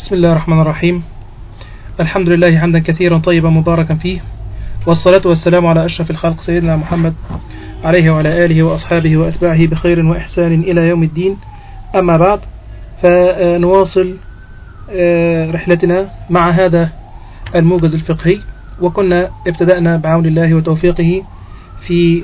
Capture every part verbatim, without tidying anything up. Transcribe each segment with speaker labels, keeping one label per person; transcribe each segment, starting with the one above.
Speaker 1: بسم الله الرحمن الرحيم. الحمد لله حمدا كثيرا طيبا مباركا فيه، والصلاة والسلام على أشرف الخلق سيدنا محمد عليه وعلى آله وأصحابه وأتباعه بخير وإحسان إلى يوم الدين. أما بعد، فنواصل رحلتنا مع هذا الموجز الفقهي، وكنا ابتدأنا بعون الله وتوفيقه في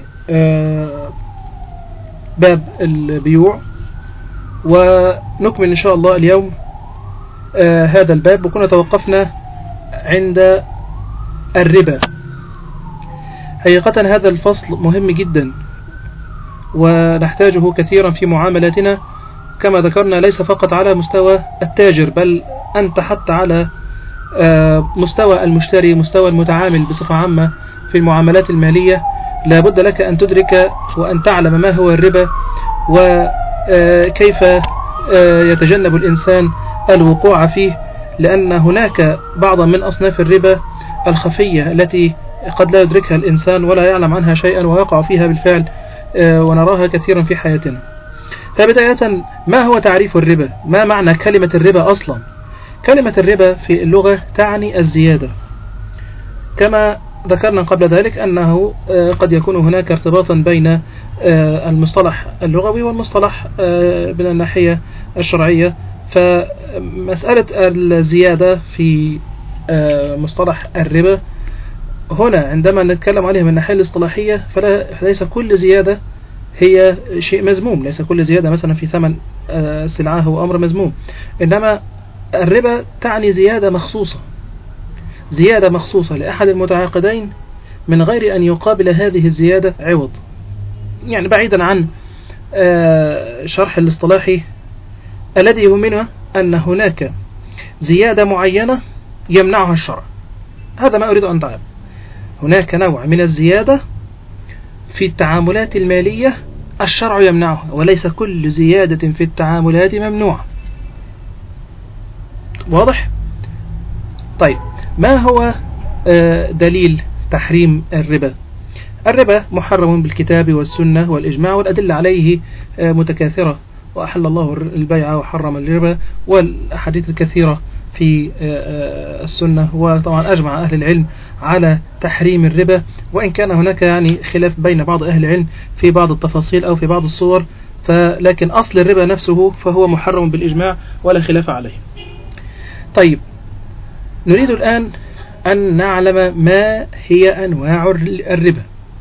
Speaker 1: باب البيوع، ونكمل إن شاء الله اليوم آه هذا الباب. وكنا توقفنا عند الربا. حقيقة هذا الفصل مهم جدا ونحتاجه كثيرا في معاملاتنا، كما ذكرنا ليس فقط على مستوى التاجر، بل أنت حتى على آه مستوى المشتري، مستوى المتعامل بصفة عامة في المعاملات المالية. لا بد لك أن تدرك وأن تعلم ما هو الربا، وكيف آه يتجنب الإنسان الوقوع فيه، لأن هناك بعضا من أصناف الربا الخفية التي قد لا يدركها الإنسان ولا يعلم عنها شيئا ويقع فيها بالفعل، ونراها كثيرا في حياتنا. فبداية، ما هو تعريف الربا؟ ما معنى كلمة الربا أصلا؟ كلمة الربا في اللغة تعني الزيادة، كما ذكرنا قبل ذلك أنه قد يكون هناك ارتباطا بين المصطلح اللغوي والمصطلح من الناحية الشرعية. فمسألة الزيادة في مصطلح الربا هنا عندما نتكلم عليها من الناحية الاصطلاحية، فليس كل زيادة هي شيء مذموم، ليس كل زيادة مثلا في ثمن سلعة هو أمر مذموم، إنما الربا تعني زيادة مخصوصة، زيادة مخصوصة لأحد المتعاقدين من غير أن يقابل هذه الزيادة عوض. يعني بعيدا عن شرح الاصطلاحي الذي يهمنا أن هناك زيادة معينة يمنعها الشرع. هذا ما أريد أن تعلم. هناك نوع من الزيادة في التعاملات المالية الشرع يمنعها، وليس كل زيادة في التعاملات ممنوعة. واضح؟ طيب، ما هو دليل تحريم الربا؟ الربا محرم بالكتاب والسنة والإجماع، والأدلة عليه متكاثرة، وأحل الله البيع وحرم الربا، والأحاديث الكثيرة في السنة. وطبعا أجمع أهل العلم على تحريم الربا، وإن كان هناك يعني خلاف بين بعض أهل العلم في بعض التفاصيل أو في بعض الصور، فلكن أصل الربا نفسه فهو محرم بالإجماع ولا خلاف عليه. طيب، نريد الآن أن نعلم ما هي أنواع الربا،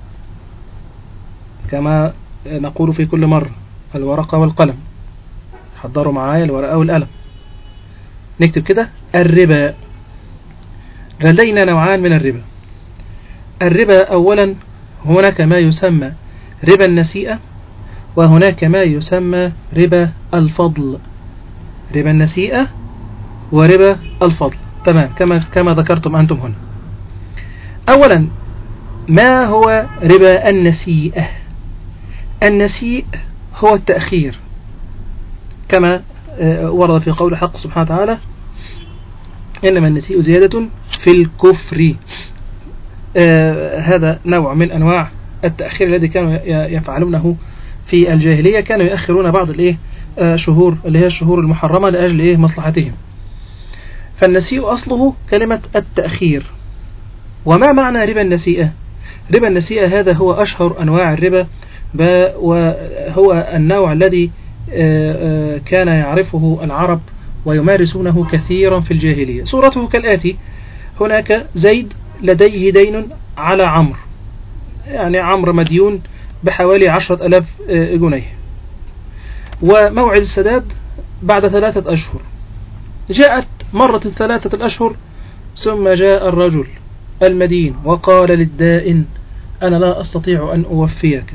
Speaker 1: كما نقول في كل مرة: الورقة والقلم. حضروا معايا الورقة والقلم، نكتب كده: الربا. لدينا نوعان من الربا. الربا أولا، هناك ما يسمى ربا النسيئة، وهناك ما يسمى ربا الفضل. ربا النسيئة وربا الفضل، تمام، كما كما ذكرتم أنتم هنا. أولا، ما هو ربا النسيئة؟ النسيء هو التأخير، كما ورد في قول حق سبحانه وتعالى: إنما النسيء زيادة في الكفر. آه هذا نوع من أنواع التأخير الذي كانوا يفعلونه في الجاهلية. كانوا يأخرون بعض الإيه آه شهور اللي هي الشهور المحرمة لأجل إيه مصلحتهم. فالنسيء أصله كلمة التأخير. وما معنى ربا النسيئة؟ ربا النسيئة هذا هو أشهر أنواع الربا، وهو النوع الذي كان يعرفه العرب ويمارسونه كثيرا في الجاهلية. صورته كالآتي: هناك زيد لديه دين على عمرو، يعني عمرو مديون بحوالي عشرة ألاف جنيه، وموعد السداد بعد ثلاثة أشهر. جاءت مرت الثلاثة الأشهر، ثم جاء الرجل المدين وقال للدائن: أنا لا أستطيع أن أوفيك.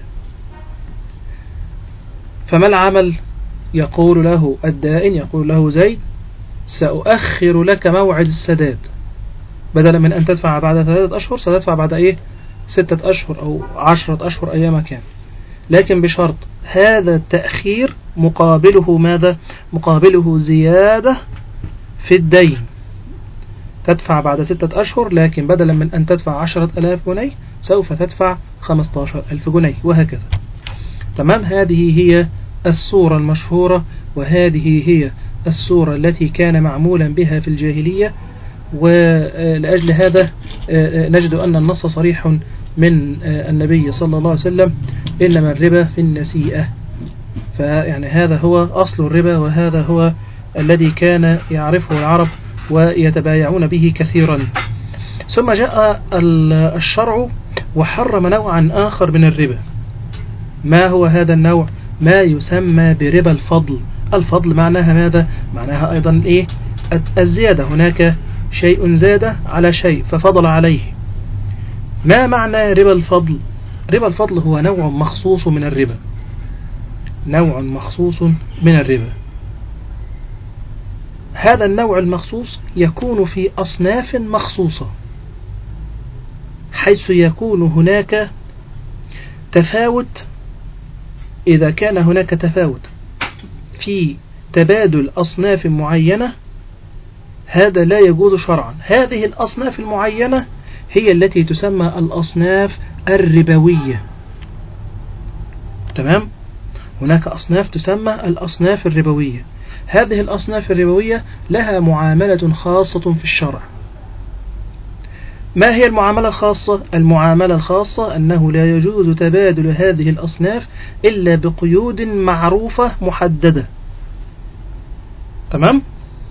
Speaker 1: فما العمل؟ يقول له الدائن، يقول له زيد: سأؤخر لك موعد السداد، بدلا من أن تدفع بعد ثلاثة أشهر ستدفع بعد إيه ستة أشهر أو عشرة أشهر أيام كان، لكن بشرط: هذا التأخير مقابله ماذا؟ مقابله زيادة في الدين. تدفع بعد ستة أشهر، لكن بدلا من أن تدفع عشرة ألاف جنيه سوف تدفع خمسة عشر ألف جنيه، وهكذا. تمام؟ هذه هي الصورة المشهورة، وهذه هي السورة التي كان معمولا بها في الجاهلية، ولأجل هذا نجد أن النص صريح من النبي صلى الله عليه وسلم: إنما الربا في النسيئة. فيعني هذا هو أصل الربا، وهذا هو الذي كان يعرفه العرب ويتبايعون به كثيرا. ثم جاء الشرع وحرم نوعا آخر من الربا. ما هو هذا النوع؟ ما يسمى بربا الفضل. الفضل معناها ماذا؟ معناها أيضا إيه؟ الزيادة. هناك شيء زاد على شيء ففضل عليه. ما معنى ربا الفضل؟ ربا الفضل هو نوع مخصوص من الربا، نوع مخصوص من الربا. هذا النوع المخصوص يكون في أصناف مخصوصة، حيث يكون هناك تفاوت. إذا كان هناك تفاوت في تبادل أصناف معينة، هذا لا يجوز شرعا. هذه الأصناف المعينة هي التي تسمى الأصناف الربوية. تمام؟ هناك أصناف تسمى الأصناف الربوية. هذه الأصناف الربوية لها معاملة خاصة في الشرع. ما هي المعاملة الخاصة؟ المعاملة الخاصة أنه لا يجوز تبادل هذه الأصناف إلا بقيود معروفة محددة. تمام؟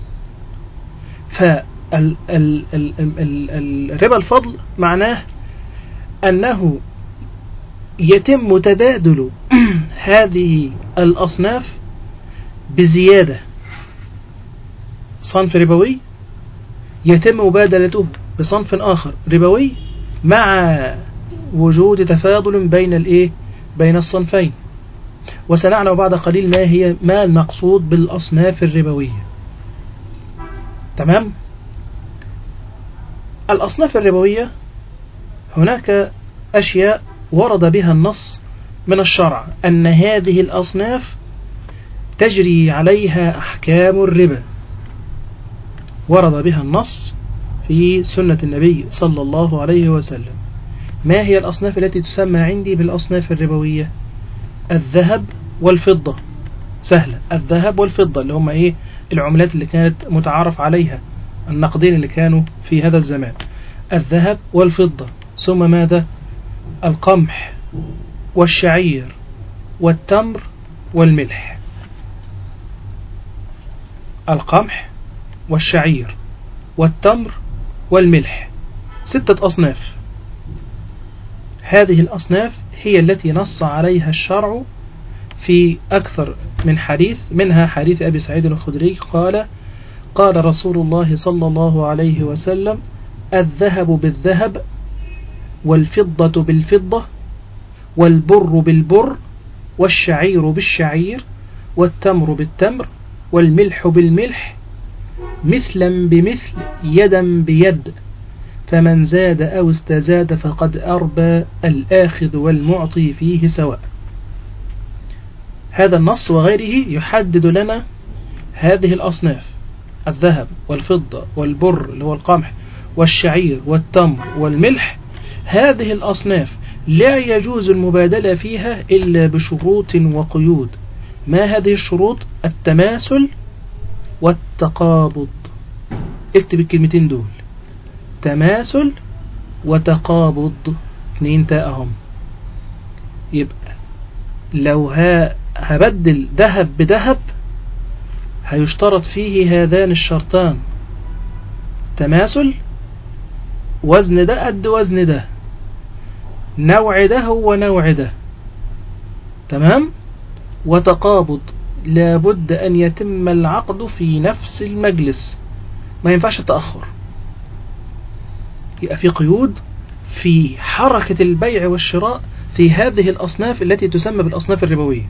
Speaker 1: فالربا الفضل معناه أنه يتم تبادل هذه الأصناف بزيادة. صنف ربوي يتم مبادلته بصنف آخر ربوي مع وجود تفاضل بين الإيه؟ بين الصنفين. وسنعلم بعد قليل ما هي ما المقصود بالأصناف الربوية. تمام؟ الأصناف الربوية هناك أشياء ورد بها النص من الشرع أن هذه الأصناف تجري عليها أحكام الربا، ورد بها النص في سنة النبي صلى الله عليه وسلم. ما هي الأصناف التي تسمى عندي بالأصناف الربوية؟ الذهب والفضة. سهلة. الذهب والفضة اللي هم إيه؟ العملات اللي كانت متعارف عليها، النقدين اللي كانوا في هذا الزمان. الذهب والفضة. ثم ماذا؟ القمح والشعير والتمر والملح. القمح والشعير والتمر والملح، ستة أصناف. هذه الأصناف هي التي نص عليها الشرع في أكثر من حديث، منها حديث أبي سعيد الخدري قال: قال رسول الله صلى الله عليه وسلم: الذهب بالذهب، والفضة بالفضة، والبر بالبر، والشعير بالشعير، والتمر بالتمر، والملح بالملح، مثلا بمثل، يدا بيد، فمن زاد أو استزاد فقد أربى، الآخذ والمعطي فيه سواء. هذا النص وغيره يحدد لنا هذه الأصناف: الذهب والفضة والبر اللي هو القمح والشعير والتمر والملح. هذه الأصناف لا يجوز المبادلة فيها إلا بشروط وقيود. ما هذه الشروط؟ التماثل والتقابض. اكتب الكلمتين دول: تماثل وتقابض، اثنين تاءهم. يبقى لو هبدل ذهب بذهب هيشترط فيه هذان الشرطان: تماثل، وزن ده قد وزن ده، نوع ده هو نوع ده. تمام؟ وتقابض، لابد أن يتم العقد في نفس المجلس، ما ينفعش التأخر. يبقى في قيود في حركة البيع والشراء في هذه الأصناف التي تسمى بالأصناف الربوية.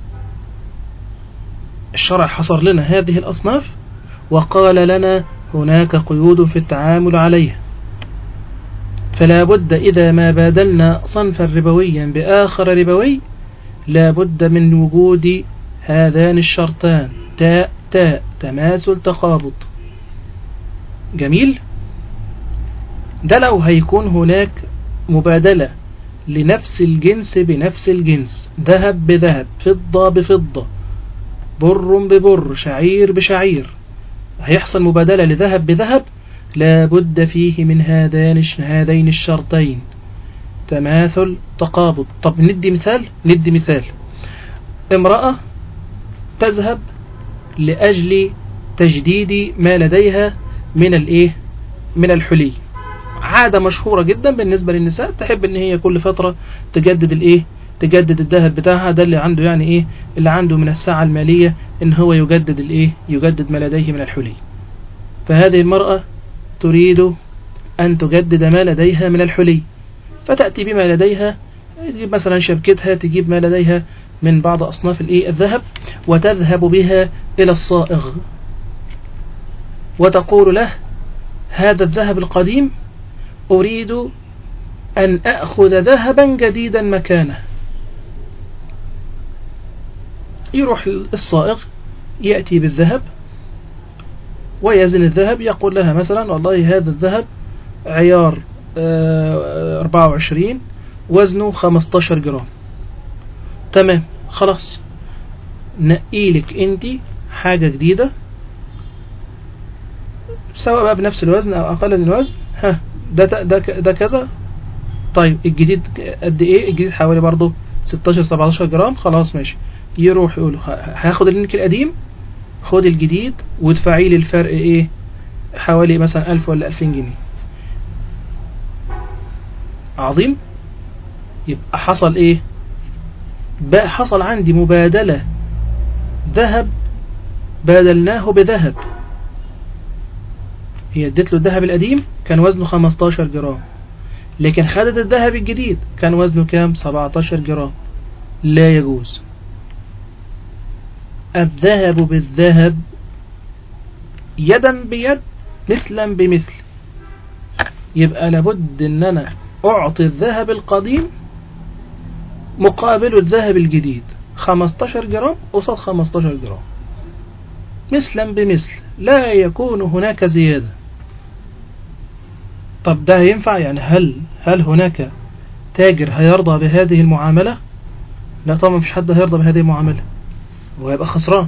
Speaker 1: الشرع حصر لنا هذه الأصناف وقال لنا هناك قيود في التعامل عليها. فلا بد إذا ما بادلنا صنفا ربويا بآخر ربوي لا بد من وجود هذان الشرطان: تاء تاء، تماثل تقابض. جميل؟ ده لو هيكون هناك مبادلة لنفس الجنس بنفس الجنس، ذهب بذهب، فضة بفضة، بر ببر، شعير بشعير. هيحصل مبادلة لذهب بذهب، لابد فيه من هذين هذين الشرطين، تماثل تقابض. طب ندي مثال ندي مثال امرأة تذهب لأجل تجديد ما لديها من الايه من الحلي، عادة مشهورة جدا بالنسبة للنساء، تحب ان هي كل فترة تجدد الايه تجدد الذهب بتاعها. ده اللي عنده يعني ايه اللي عنده من السعة المالية ان هو يجدد الايه يجدد ما لديه من الحلي. فهذه المرأة تريد ان تجدد ما لديها من الحلي، فتأتي بما لديها، تجيب مثلا شبكتها، تجيب ما لديها من بعض أصناف الايه الذهب، وتذهب بها إلى الصائغ وتقول له هذا الذهب القديم أريد أن أخذ ذهبا جديدا مكانه. يروح الصائغ يأتي بالذهب ويزن الذهب، يقول لها مثلا والله هذا الذهب عيار أربعة وعشرين وزنه خمسة عشر جرام، تمام خلاص، نقيلك انت حاجة جديدة سواء بقى بنفس الوزن او اقل من الوزن. ها ده ده ده كذا. طيب الجديد قد ايه؟ الجديد حوالي برضو ستاشر سبعتاشر جرام. خلاص ماشي. يروح يقول هاخد اللينك القديم، خد الجديد وادفعي لي الفرق ايه حوالي مثلا ألف ولا ألفين جنيه. عظيم. يبقى حصل ايه بقى؟ حصل عندي مبادلة ذهب بادلناه بذهب. هي اديت له الذهب القديم كان وزنه خمستاشر جرام، لكن خدت الذهب الجديد كان وزنه كام؟ سبعتاشر جرام. لا يجوز. الذهب بالذهب يدا بيد مثلا بمثل. يبقى لابد ان انا اعطي الذهب القديم مقابل الذهب الجديد، خمستاشر جرام قصاد خمستاشر جرام، مثلا بمثل، لا يكون هناك زيادة. طب ده ينفع؟ يعني هل هل هناك تاجر هيرضى بهذه المعاملة؟ لا طبعا مفيش حد هيرضى بهذه المعاملة وهيبقى خسران.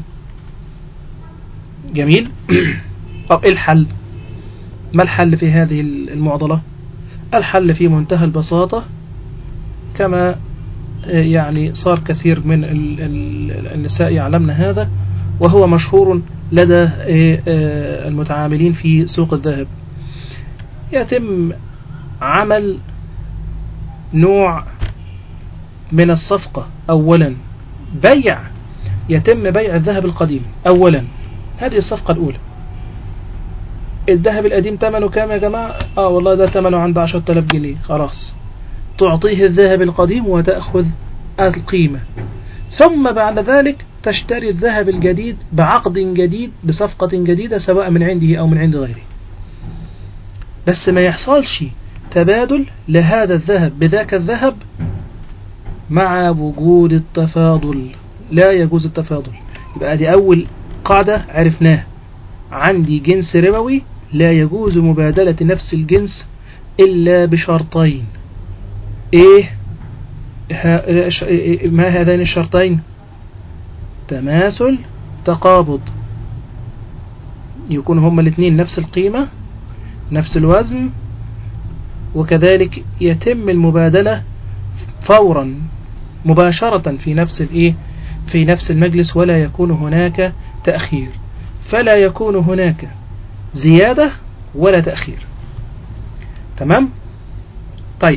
Speaker 1: جميل. طب ايه الحل؟ ما الحل في هذه المعضلة؟ الحل في منتهى البساطة، كما يعني صار كثير من النساء يعلمن هذا، وهو مشهور لدى المتعاملين في سوق الذهب. يتم عمل نوع من الصفقة. أولا بيع، يتم بيع الذهب القديم أولا. هذه الصفقة الأولى. الذهب القديم ثمنه كام يا جماعة؟ آه والله ده ثمنه عند عشرة آلاف جنيه. خلاص، تعطيه الذهب القديم وتأخذ القيمة، ثم بعد ذلك تشتري الذهب الجديد بعقد جديد بصفقة جديدة سواء من عنده أو من عند غيره. بس ما يحصلش تبادل لهذا الذهب بذاك الذهب مع وجود التفاضل. لا يجوز التفاضل. يبقى دي أول قاعدة عرفناها. عندي جنس ربوي لا يجوز مبادلة نفس الجنس إلا بشرطين. إيه ما هذين الشرطين؟ تماثل تقابض، يكون هما الاثنين نفس القيمة نفس الوزن، وكذلك يتم المبادلة فورا مباشرة في نفس الايه في نفس المجلس، ولا يكون هناك تأخير. فلا يكون هناك زيادة ولا تأخير. تمام. طيب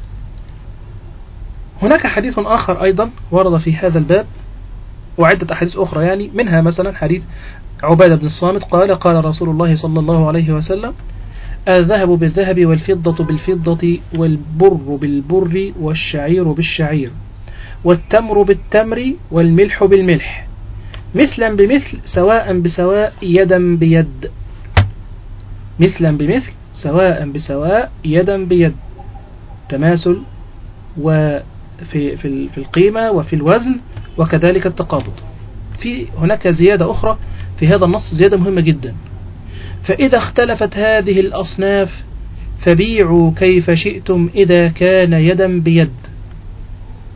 Speaker 1: هناك حديث آخر أيضا ورد في هذا الباب، وعدة أحاديث أخرى يعني، منها مثلا حديث عبادة بن الصامت قال قال رسول الله صلى الله عليه وسلم: الذهب بالذهب والفضة بالفضة والبر بالبر والشعير بالشعير والتمر بالتمر والملح بالملح مثلا بمثل سواء بسواء يدا بيد. مثلا بمثل سواء بسواء يدا بيد، تماثل وفي في في القيمة وفي الوزن، وكذلك التقابض. في هناك زيادة أخرى في هذا النص، زيادة مهمة جدا: فإذا اختلفت هذه الأصناف فبيعوا كيف شئتم إذا كان يدا بيد.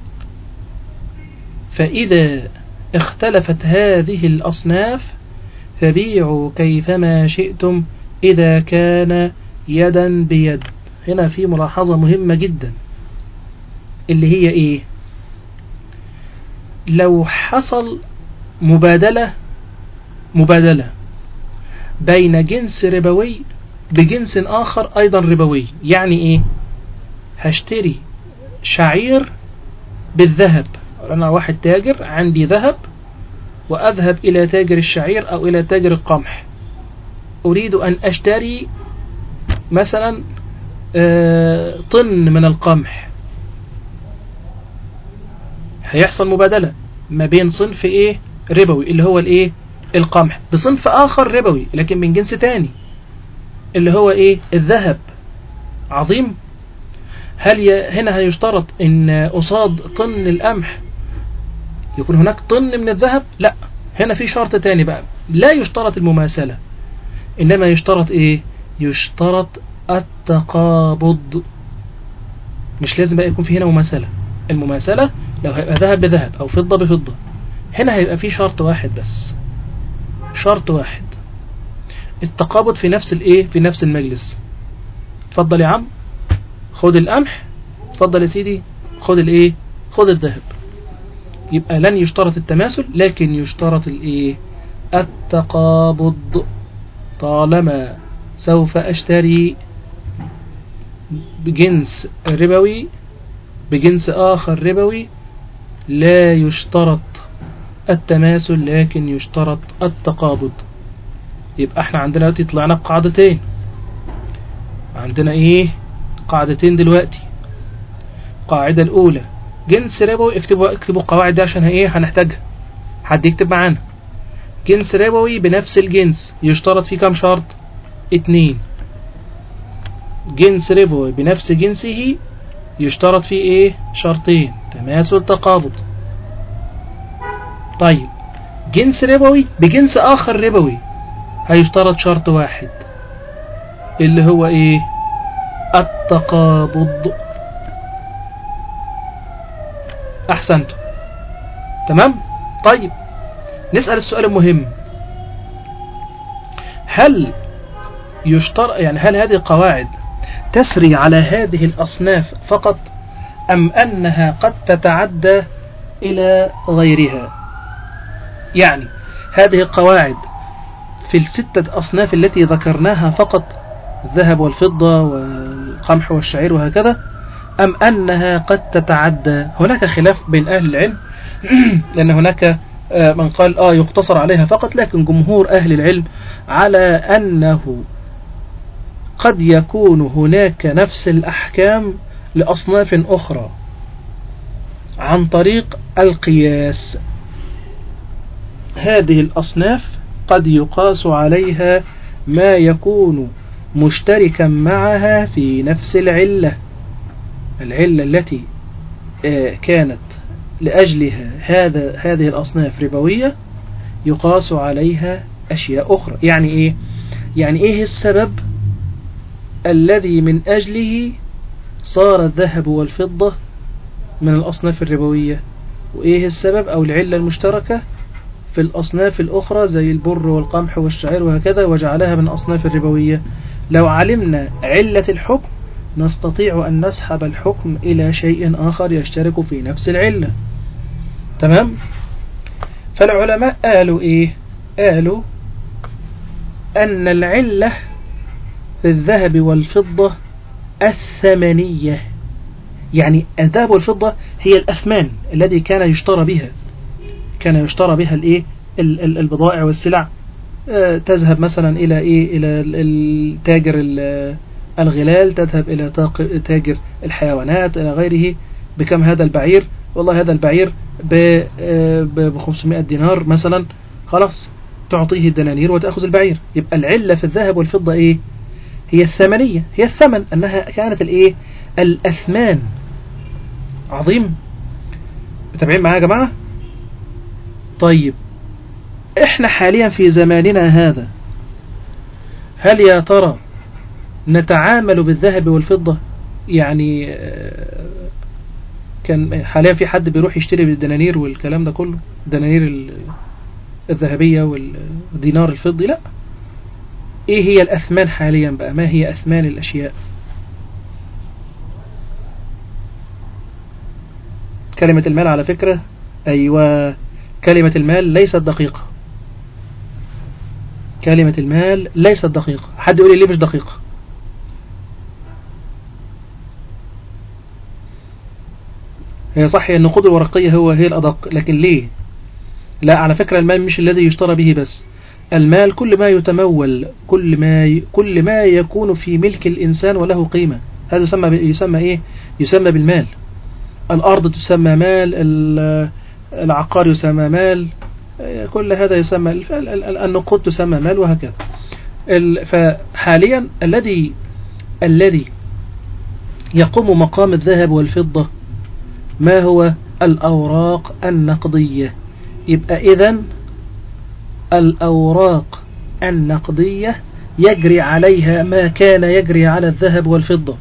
Speaker 1: فإذا اختلفت هذه الأصناف فبيعوا كيفما شئتم إذا كان يدا بيد. هنا في ملاحظة مهمة جدا، اللي هي إيه؟ لو حصل مبادلة مبادلة بين جنس ربوي بجنس آخر أيضا ربوي، يعني إيه؟ هشتري شعير بالذهب، أنا واحد تاجر عندي ذهب وأذهب إلى تاجر الشعير أو إلى تاجر القمح، أريد أن أشتري مثلا طن من القمح. هيحصل مبادلة ما بين صنف إيه ربوي اللي هو الإيه القمح بصنف آخر ربوي لكن من جنس تاني اللي هو إيه الذهب. عظيم. هل ي... هنا هيشترط إن قصاد طن القمح يكون هناك طن من الذهب؟ لا، هنا في شرط تاني بقى، لا يشترط المماثلة، إنما يشترط إيه؟ يشترط التقابض. مش لازم بقى يكون في هنا مماثلة. المماثلة لو هيبقى ذهب بذهب أو فضة بفضة، هنا هيبقى في شرط واحد بس، شرط واحد، التقابض في نفس الإيه في نفس المجلس. اتفضل يا عم خد القمح، اتفضل يا سيدي خد الإيه خد الذهب. يبقى لن يشترط التماثل لكن يشترط الإيه التقابض. طالما سوف أشتري بجنس ربوي بجنس آخر ربوي لا يشترط التماثل لكن يشترط التقابض. يبقى احنا عندنا دلوقتي طلعنا بقاعدتين، عندنا ايه قاعدتين دلوقتي. القاعدة الأولى جنس ربوي، اكتبوا اكتبوا القواعد دي عشان ايه هنحتاجها، حد يكتب معانا. جنس ربوي بنفس الجنس يشترط فيه كم شرط؟ اتنين. جنس ربوي بنفس جنسه يشترط فيه ايه شرطين، تماثل تقابض. طيب جنس ربوي بجنس آخر ربوي هيشترط شرط واحد اللي هو ايه التقابض. احسنتم تمام. طيب نسأل السؤال المهم، هل يشترط يعني هل هذه القواعد تسري على هذه الأصناف فقط أم أنها قد تتعدى إلى غيرها؟ يعني هذه القواعد في الستة أصناف التي ذكرناها فقط، الذهب والفضة والقمح والشعير وهكذا، أم أنها قد تتعدى؟ هناك خلاف بين أهل العلم لأن هناك من قال آه يقتصر عليها فقط، لكن جمهور أهل العلم على أنه قد يكون هناك نفس الأحكام لأصناف أخرى عن طريق القياس. هذه الأصناف قد يقاس عليها ما يكون مشتركا معها في نفس العلة، العلة التي كانت لأجلها هذا هذه الأصناف ربوية يقاس عليها أشياء أخرى. يعني إيه؟ يعني إيه السبب الذي من أجله صار الذهب والفضة من الأصناف الربوية، وإيه السبب أو العلة المشتركة في الأصناف الأخرى زي البر والقمح والشعير وهكذا وجعلها من الأصناف الربوية. لو علمنا علة الحكم نستطيع أن نسحب الحكم إلى شيء آخر يشترك في نفس العلة. تمام؟ فالعلماء قالوا إيه؟ قالوا أن العلة في الذهب والفضة الثمنية، يعني الذهب والفضة هي الأثمان الذي كان يشترى بها كان يشترى بها الإيه البضائع والسلع. أه تذهب مثلا إلى إيه إلى التاجر الغلال، تذهب إلى تاجر الحيوانات إلى غيره، بكم هذا البعير؟ والله هذا البعير ب خمسمائة دينار مثلا، خلاص تعطيه الدنانير وتأخذ البعير. يبقى العلة في الذهب والفضة إيه؟ هي الثمنية، هي الثمن، أنها كانت الإيه الأثمان. عظيم. متابعين معايا يا جماعة؟ طيب إحنا حاليا في زماننا هذا هل يا ترى نتعامل بالذهب والفضة؟ يعني كان حاليا في حد بيروح يشتري بالدنانير والكلام ده كله، دنانير الذهبية والدينار الفضي، لا. ايه هي الأثمان حاليا بقى؟ ما هي أثمان الأشياء؟ كلمة المال على فكرة، أيوة، كلمة المال ليست دقيقة. كلمة المال ليست دقيقة. حد يقول لي ليه مش دقيقة؟ هي صح النقود الورقية هو هي الأدق، لكن ليه؟ لا، على فكرة المال مش الذي يشترى به بس. المال كل ما يتمول، كل ما ي... كل ما يكون في ملك الإنسان وله قيمة، هذا يسمى ب... يسمى إيه؟ يسمى بالمال. الأرض تسمى مال، العقار يسمى مال، كل هذا يسمى، النقود تسمى مال، وهكذا. فحاليا الذي الذي يقوم مقام الذهب والفضة ما هو؟ الأوراق النقدية. يبقى إذن الأوراق النقدية يجري عليها ما كان يجري على الذهب والفضة.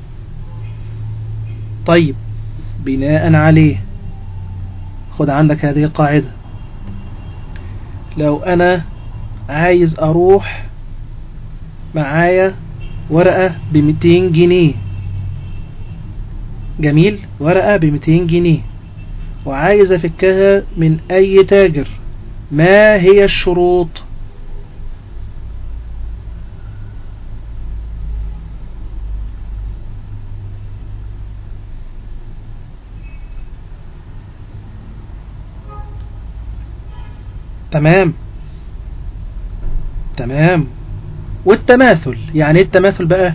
Speaker 1: طيب، بناء عليه خد عندك هذه القاعدة. لو أنا عايز أروح معايا ورقة بمتين جنيه، جميل، ورقة بمتين جنيه وعايز أفكها من أي تاجر، ما هي الشروط؟ تمام تمام. والتماثل، يعني ايه التماثل بقى؟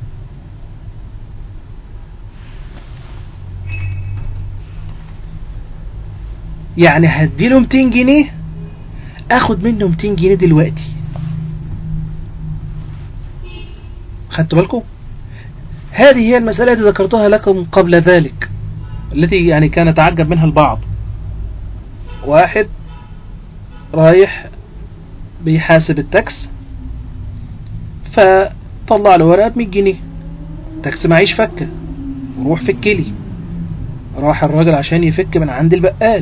Speaker 1: يعني هديله ميتين جنيه، اخد منه ميتين جنيه دلوقتي. خدتوا بالكم؟ هذه هي المسألة التي ذكرتها لكم قبل ذلك، التي يعني كان يتعجب منها البعض. واحد رايح بيحاسب التاكس، فطلع له ورقة بمية جنيه، تاكس معيش فكة، وروح فكلي. راح الراجل عشان يفك من عند البقال،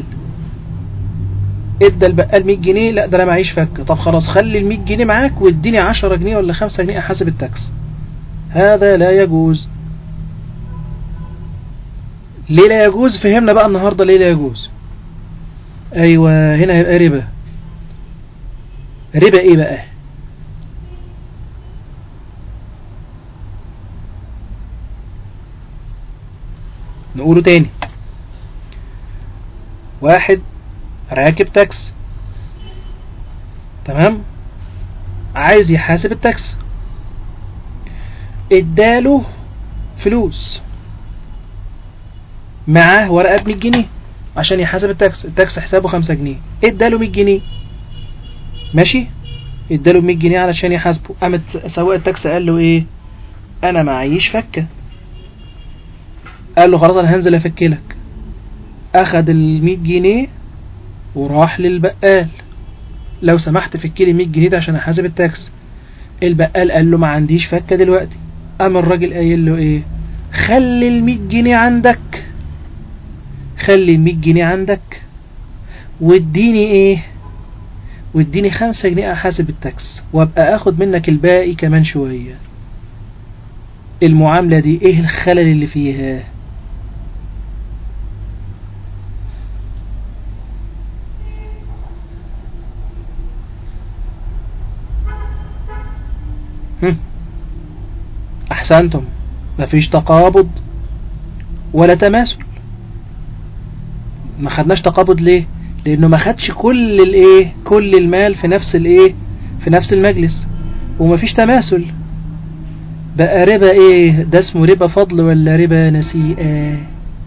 Speaker 1: ادى البقال مية جنيه، لا ده انا معيش فكة. طب خلاص، خلي ال مية جنيه معاك واديني عشرة جنيه ولا خمسة جنيه احاسب التاكس. هذا لا يجوز. ليه لا يجوز؟ فهمنا بقى النهاردة ليه لا يجوز. ايوه، هنا يبقى ربا. ربا ايه بقى؟ نقوله تاني. واحد راكب تاكس، تمام، عايز يحاسب التاكس، اداله فلوس، معاه ورقة بمية جنيه عشان يحاسب التاكس. التاكس حسابه خمسة جنيه، اداله مية جنيه، ماشي، اداله مية جنيه علشان يحاسبه. قامت سواق التاكس قال له ايه؟ انا معيش فكة. قال له خلاص انا هنزل افكلك. اخد ال مية جنيه وراح للبقال، لو سمحت فكلي مية جنيه عشان احاسب التاكس. البقال قال له ما عنديش فكة دلوقتي. قام الراجل قايل له ايه؟ خلي ال مية جنيه عندك، خلي ال مية جنيه عندك واديني ايه؟ واديني خمسة جنيه احاسب التاكس، وابقى اخد منك الباقي كمان شوية. المعاملة دي ايه الخلل اللي فيها؟ احسنتم، مفيش تقابض ولا تماثل. ما خدناش تقابض ليه؟ لانه ما خدش كل الايه، كل المال في نفس الايه، في نفس المجلس، ومفيش تماثل. بقى ربا ايه ده؟ اسمه ربا فضل ولا ربا نسيئة؟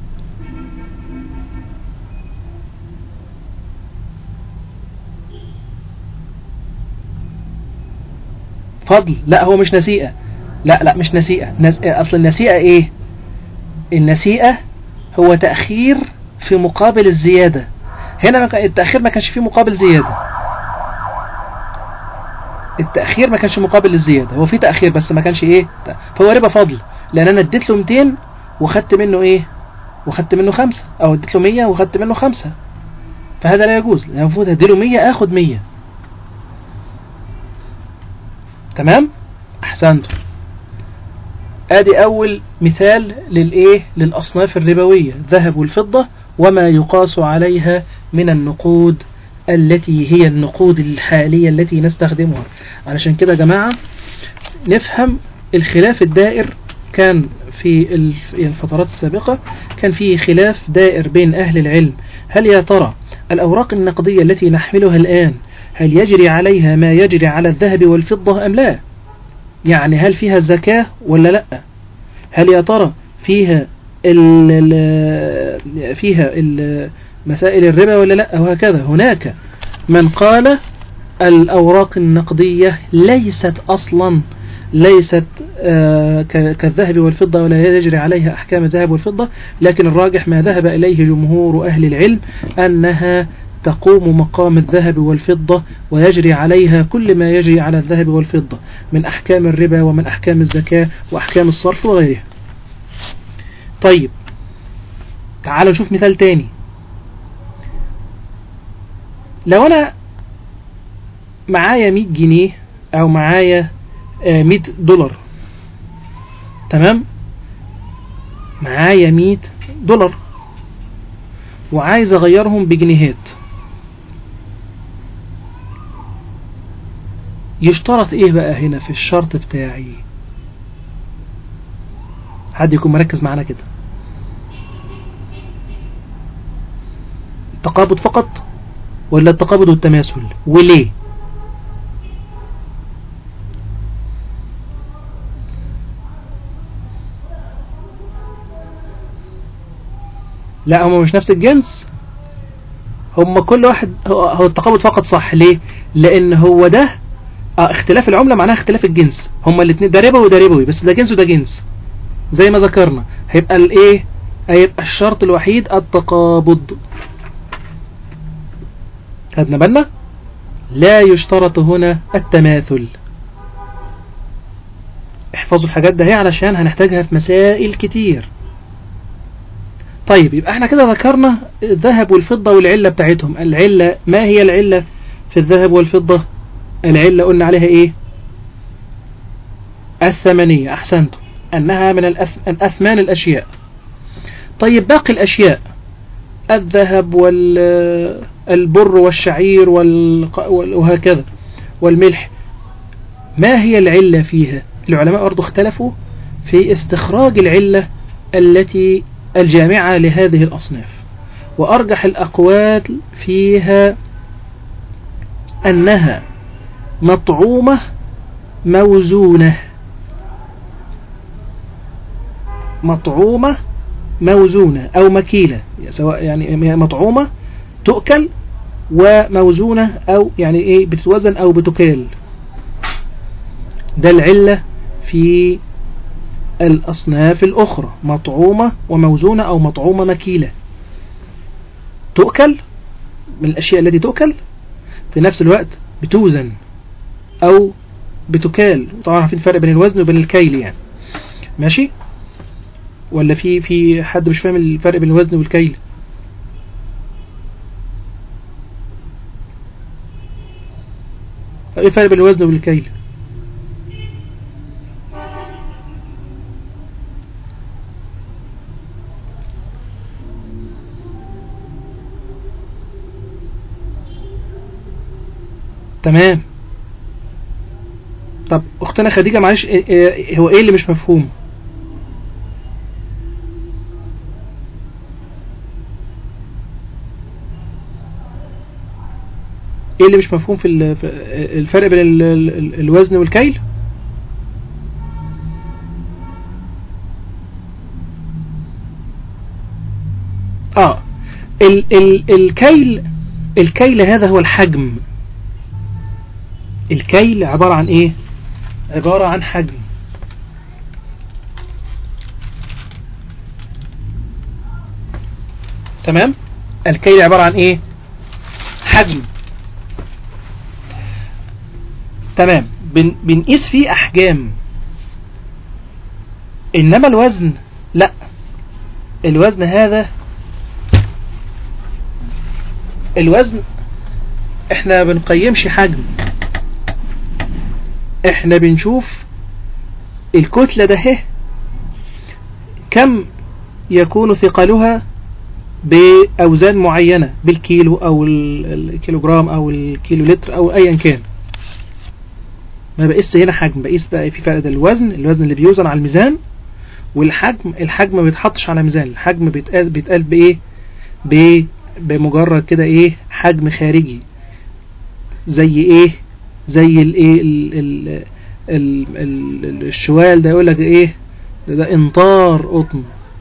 Speaker 1: فضل، لا هو مش نسيئة، لا لا مش نسيئة. نس... اصل النسيئة ايه؟ النسيئة هو تأخير في مقابل الزيادة. هنا مك... التأخير ما كانش فيه مقابل زيادة. التأخير ما كانش مقابل الزيادة، هو في تأخير بس ما كانش ايه، فهو ربا فضل، لان انا اديت له ميتين وخدت منه ايه، وخدت منه خمسة، او اديت له مية وخدت منه خمسة، فهذا لا يجوز. المفروض اديله مية اخد مية. تمام؟ أحسنتم. ادي اول مثال للايه للاصناف الربوية، الذهب والفضة وما يقاس عليها من النقود التي هي النقود الحالية التي نستخدمها. علشان كده يا جماعة نفهم الخلاف الدائر. كان في الفترات السابقة كان فيه خلاف دائر بين أهل العلم، هل يا ترى الأوراق النقدية التي نحملها الآن هل يجري عليها ما يجري على الذهب والفضة أم لا؟ يعني هل فيها الزكاة ولا لا؟ هل يا ترى فيها ال فيها ال مسائل الربا ولا لا؟ وهكذا. هناك من قال الأوراق النقدية ليست أصلا ليست آه كالذهب والفضة ولا يجري عليها أحكام الذهب والفضة، لكن الراجح ما ذهب إليه جمهور أهل العلم أنها تقوم مقام الذهب والفضة ويجري عليها كل ما يجري على الذهب والفضة من أحكام الربا ومن أحكام الزكاة وأحكام الصرف وغيرها. طيب تعالوا نشوف مثال تاني. لو أنا معايا مية جنيه أو معايا مية دولار، تمام؟ معايا مية دولار وعايز أغيرهم بجنيهات، يشترط ايه بقى هنا في الشرط بتاعي؟ حد يكون مركز معنا كده. التقابض فقط ولا التقابض والتماثل؟ وليه؟ لا هم مش نفس الجنس، هم كل واحد هو التقابض فقط صح. ليه؟ لان هو ده اه اختلاف العملة معناها اختلاف الجنس، هما الاثنين ده ربوي وده ربوي، بس ده جنس وده جنس زي ما ذكرنا. هيبقى الايه؟ هيبقى الشرط الوحيد التقابض. خدنا بالنا؟ لا يشترط هنا التماثل. احفظوا الحاجات ده هي علشان هنحتاجها في مسائل كتير. طيب يبقى احنا كده ذكرنا الذهب والفضة والعلة بتاعتهم. العلة، ما هي العلة في الذهب والفضة؟ العلة قلنا عليها ايه؟ الثمنية. احسنتم، انها من الأثمان الاشياء. طيب باقي الاشياء، الذهب والبر والشعير وهكذا والملح، ما هي العلة فيها؟ العلماء برضو اختلفوا في استخراج العلة التي الجامعة لهذه الأصناف، وأرجح الأقوال فيها أنها مطعومة موزونة. مطعومة موزونة أو مكيلة، سواء يعني مطعومة تؤكل وموزونة أو يعني إيه بتتوزن أو بتكال. ده العلة في الأصناف الأخرى، مطعومة وموزونة أو مطعومة مكيلة، تؤكل من الأشياء التي تؤكل في نفس الوقت بتوزن أو بتكال. طبعا عارفين الفرق بين الوزن وبين الكيل يعني، ماشي؟ ولا في في حد مش فاهم الفرق بين الوزن والكيل؟ ايه الفرق بين الوزن والكيل؟ تمام. طب اختنا خديجة معلش، هو ايه اللي مش مفهوم؟ ايه اللي مش مفهوم في الفرق بين الوزن والكيل؟ اه ال ال الكيل الكيل هذا هو الحجم. الكيل عبارة عن ايه؟ عبارة عن حجم. تمام؟ الكيل عبارة عن ايه؟ حجم. تمام. بن بنقيس فيه احجام، انما الوزن لا. الوزن هذا الوزن احنا بنقيمش حجم، احنا بنشوف الكتلة ده هي كم يكون ثقلها بأوزان معينة، بالكيلو أو الكيلوغرام أو الكيلو لتر أو أيا كان. ما بقيس هنا حجم، بقيس بقى في فرق الوزن، الوزن اللي بيوزن على الميزان، والحجم الحجم ما بيتحطش على ميزان، الحجم بيتقال بيتقال بايه؟ بمجرد كده ايه؟ حجم خارجي، زي ايه؟ زي الايه الشوال ده، يقول لك ايه ده, ده انطار قطن،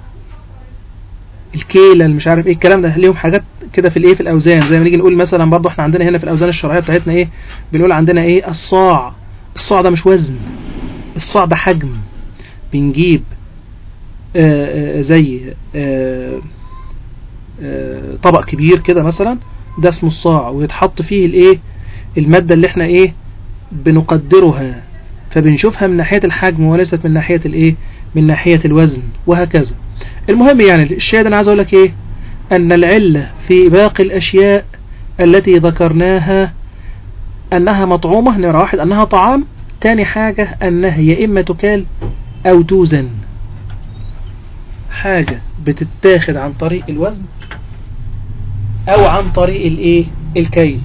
Speaker 1: الكيلة مش عارف ايه الكلام ده، ليهم حاجات كده في الايه في الاوزان. زي ما نيجي نقول مثلا برضو احنا عندنا هنا في الاوزان الشرعيه بتاعتنا ايه؟ بنقول عندنا ايه؟ الصاع. الصاع ده مش وزن، الصاع ده حجم. بنجيب آآ آآ زي آآ آآ طبق كبير كده مثلا، ده اسمه الصاع، ويتحط فيه الايه؟ الماده اللي احنا ايه بنقدرها، فبنشوفها من ناحيه الحجم وليست من ناحيه الايه؟ من ناحيه الوزن، وهكذا. المهم يعني الشاهد انا عايز اقول لك ايه؟ ان العله في باقي الاشياء التي ذكرناها انها مطعومه، نمره واحد انها طعام، تاني حاجه انها يا اما تكال او توزن، حاجه بتتاخد عن طريق الوزن او عن طريق الايه؟ الكيل.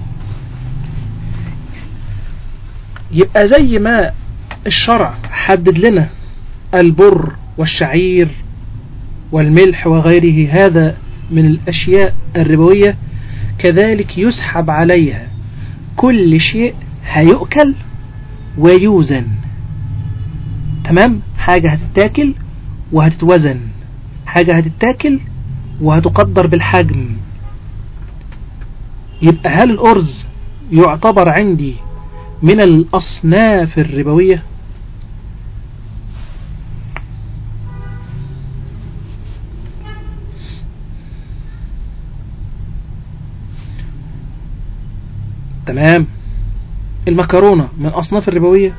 Speaker 1: يبقى زي ما الشرع حدد لنا البر والشعير والملح وغيره، هذا من الأشياء الربوية، كذلك يسحب عليها كل شيء هيؤكل ويوزن. تمام؟ حاجة هتتاكل وهتتوزن، حاجة هتتاكل وهتقدر بالحجم. يبقى هل الأرز يعتبر عندي من الأصناف الربوية؟ تمام. المكرونة من أصناف الربوية؟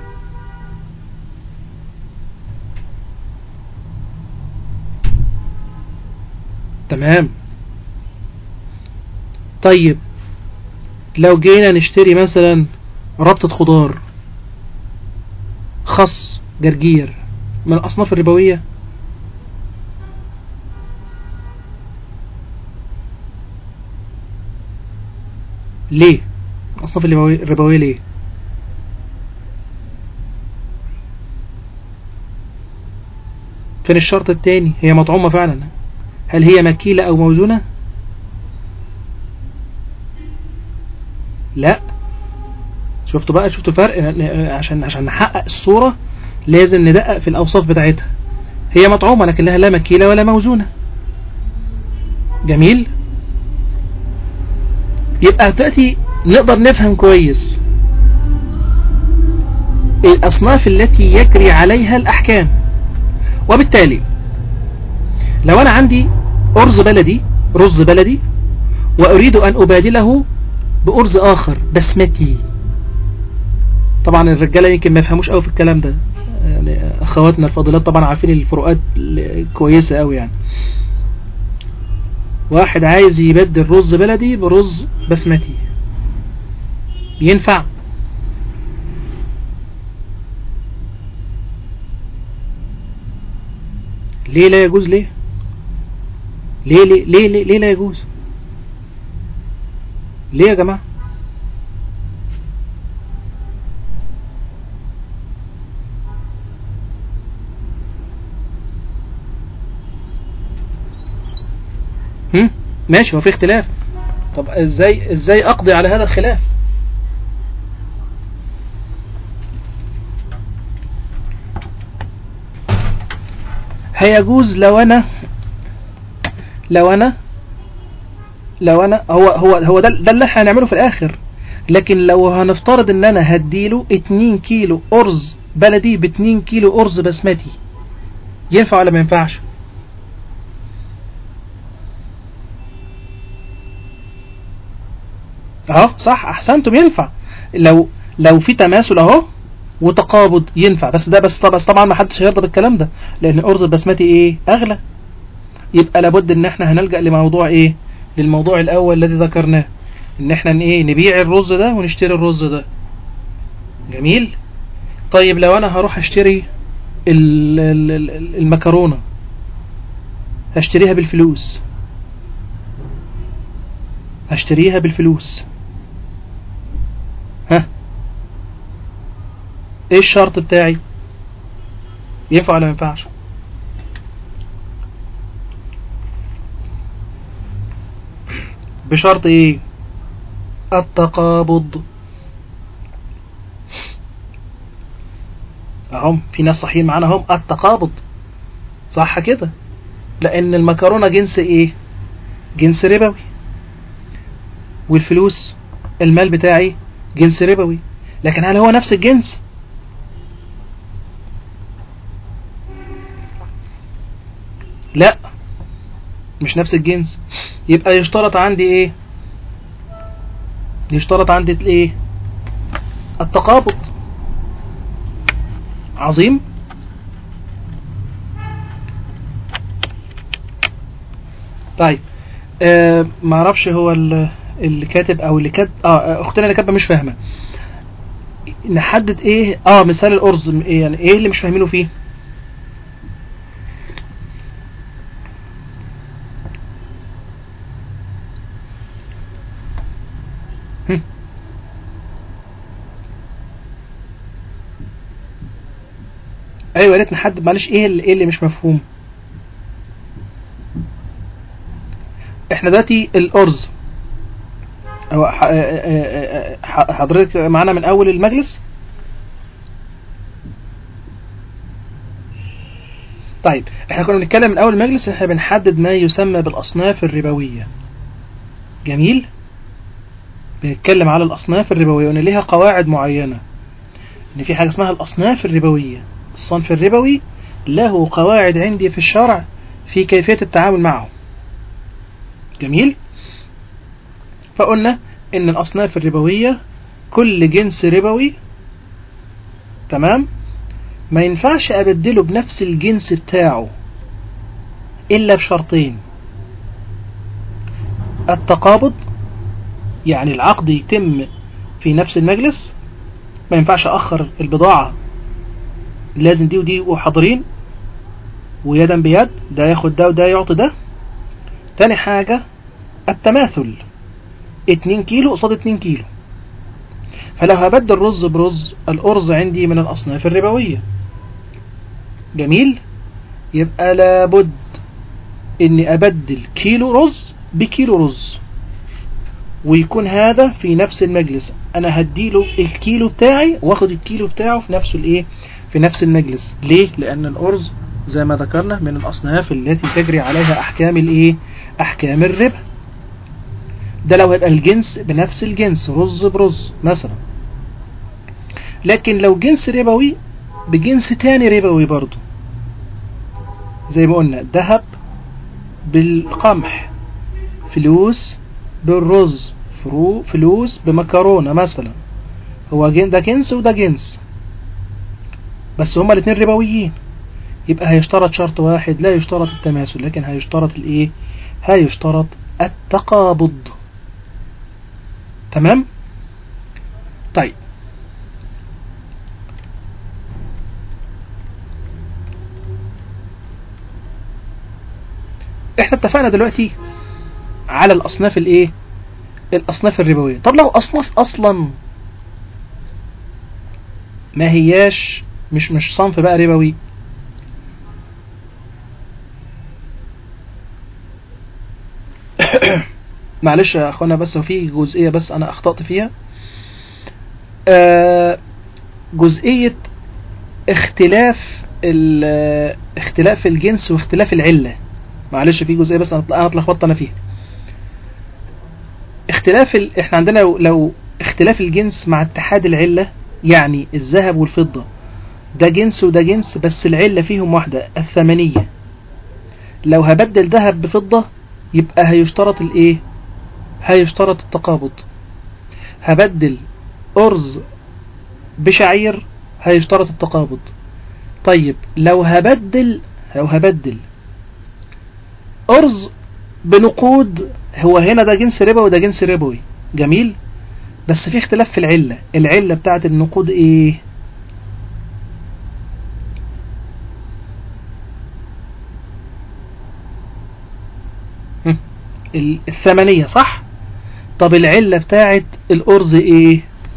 Speaker 1: تمام. طيب لو جينا نشتري مثلا ربطة خضار، خس، جرجير، من الأصناف الربوية؟ ليه أصناف الربوية ليه؟ فين الشرط التاني؟ هي مطعومة فعلا، هل هي مكيلة أو موزونة؟ لا. شفتوا بقى، شفتوا فرق؟ عشان عشان نحقق الصورة لازم ندقق في الأوصاف بتاعتها. هي مطعومة لكنها لا مكيلة ولا موزونة. جميل. يبقى دلوقتي نقدر نفهم كويس الأصناف التي يجري عليها الأحكام. وبالتالي لو أنا عندي أرز بلدي، رز بلدي، وأريد أن أبادله بأرز آخر بسمتي، طبعا الرجالة يمكن ما يفهموش قوي في الكلام ده، يعني أخواتنا الفاضلات طبعا عارفين الفروقات كويسة قوي. يعني واحد عايز يبدل رز بلدي برز بسمتي، ينفع؟ ليه لا يجوز؟ ليه ليه ليه ليه, ليه, ليه لا يجوز؟ ليه يا جماعة؟ هم؟ ماشي، هو في اختلاف. طب ازاي ازاي اقضي على هذا الخلاف؟ هيجوز لو انا لو انا لو انا هو هو هو ده, ده اللي احنا هنعمله في الاخر. لكن لو هنفترض ان انا هديله اتنين كيلو ارز بلدي باتنين كيلو ارز بسمتي، ينفع ولا ما ينفعش؟ اهو صح، احسنتم، ينفع. لو لو في تماثل اهو وتقابض ينفع. بس ده بس بس طبعا ما حدش هيرضى بالكلام ده، لان الارز البسمتي ايه؟ اغلى. يبقى لابد ان احنا هنلجأ لموضوع ايه؟ للموضوع الاول الذي ذكرناه، ان احنا ايه؟ نبيع الرز ده ونشتري الرز ده. جميل. طيب لو انا هروح اشتري المكرونة هشتريها بالفلوس، هشتريها بالفلوس، ها ايه الشرط بتاعي؟ ينفع ولا ما ينفعش؟ بشرط ايه؟ التقابض. اهم في ناس صحيين معانا هم التقابض، صح كده؟ لان المكرونة جنس ايه؟ جنس ربوي، والفلوس المال بتاعي جنس ربوي، لكن هل هو نفس الجنس؟ لا مش نفس الجنس. يبقى يشترط عندي ايه؟ يشترط عندي الايه؟ التقابض. عظيم. طيب آه معرفش هو اللي كاتب او اللي كاتب اه اختنا اللي كاتبه مش فاهمه. نحدد ايه اه مثال الارز، إيه يعني ايه اللي مش فاهمينه فيه؟ هم. ايوه يا ريت نحدد معلش ايه اللي, إيه اللي مش مفهوم. احنا دلوقتي الارز هو حضرتك معانا من اول المجلس؟ طيب احنا كنا بنتكلم من اول المجلس، احنا بنحدد ما يسمى بالاصناف الربويه. جميل. بنتكلم على الاصناف الربويه وان ليها قواعد معينه، ان في حاجه اسمها الاصناف الربويه. الصنف الربوي له قواعد عندي في الشرع في كيفيه التعامل معه. جميل. فقلنا ان الاصناف الربويه كل جنس ربوي تمام ما ينفعش ابدله بنفس الجنس بتاعه الا بشرطين: التقابض، يعني العقد يتم في نفس المجلس، ما ينفعش اخر البضاعة، لازم دي ودي وحاضرين ويدا بيد، ده ياخد ده وده يعطي ده. تاني حاجة التماثل، اتنين كيلو قصاد اتنين كيلو. فلو هبدل رز برز، الأرز عندي من الأصناف الربوية. جميل. يبقى لابد اني ابدل كيلو رز بكيلو رز، ويكون هذا في نفس المجلس. انا هديله الكيلو بتاعي واخد الكيلو بتاعه في نفس الايه في نفس المجلس. ليه؟ لان الارز زي ما ذكرنا من الاصناف التي تجري عليها احكام الايه احكام الربا. ده لو هيبقى الجنس بنفس الجنس، رز برز مثلا. لكن لو جنس ربوي بجنس تاني ربوي برضو، زي ما قلنا ذهب بالقمح، فلوس بالرز، فلوس بمكرونة مثلا، هو ده جنس وده جنس بس هما الاثنين ربويين. يبقى هيشترط شرط واحد، لا يشترط التماثل، لكن هيشترط الايه هيشترط التقابض. تمام. طيب احنا اتفقنا دلوقتي على الاصناف الايه الاصناف الربويه. طب لو اصناف اصلا ما هياش مش مش صنف بقى ربوي، معلش يا اخوانا بس في جزئيه بس انا اخطأت فيها. آه جزئيه اختلاف اختلاف الجنس واختلاف العله. معلش في جزئيه بس انا انا اتلخبطت انا فيها. اختلاف ال... احنا عندنا لو... لو اختلاف الجنس مع اتحاد العله، يعني الذهب والفضه ده جنس وده جنس بس العله فيهم واحده، الثمنيه. لو هبدل ذهب بفضه يبقى هيشترط الايه هيشترط التقابض. هبدل أرز بشعير هيشترط التقابض. طيب لو هبدل لو هبدل أرز بنقود، هو هنا ده جنس ربوي وده جنس ربوي. جميل. بس في اختلاف في العلة. العلة بتاعت النقود ايه؟ الثمنية صح؟ طب العلة بتاعت الأرز ايه؟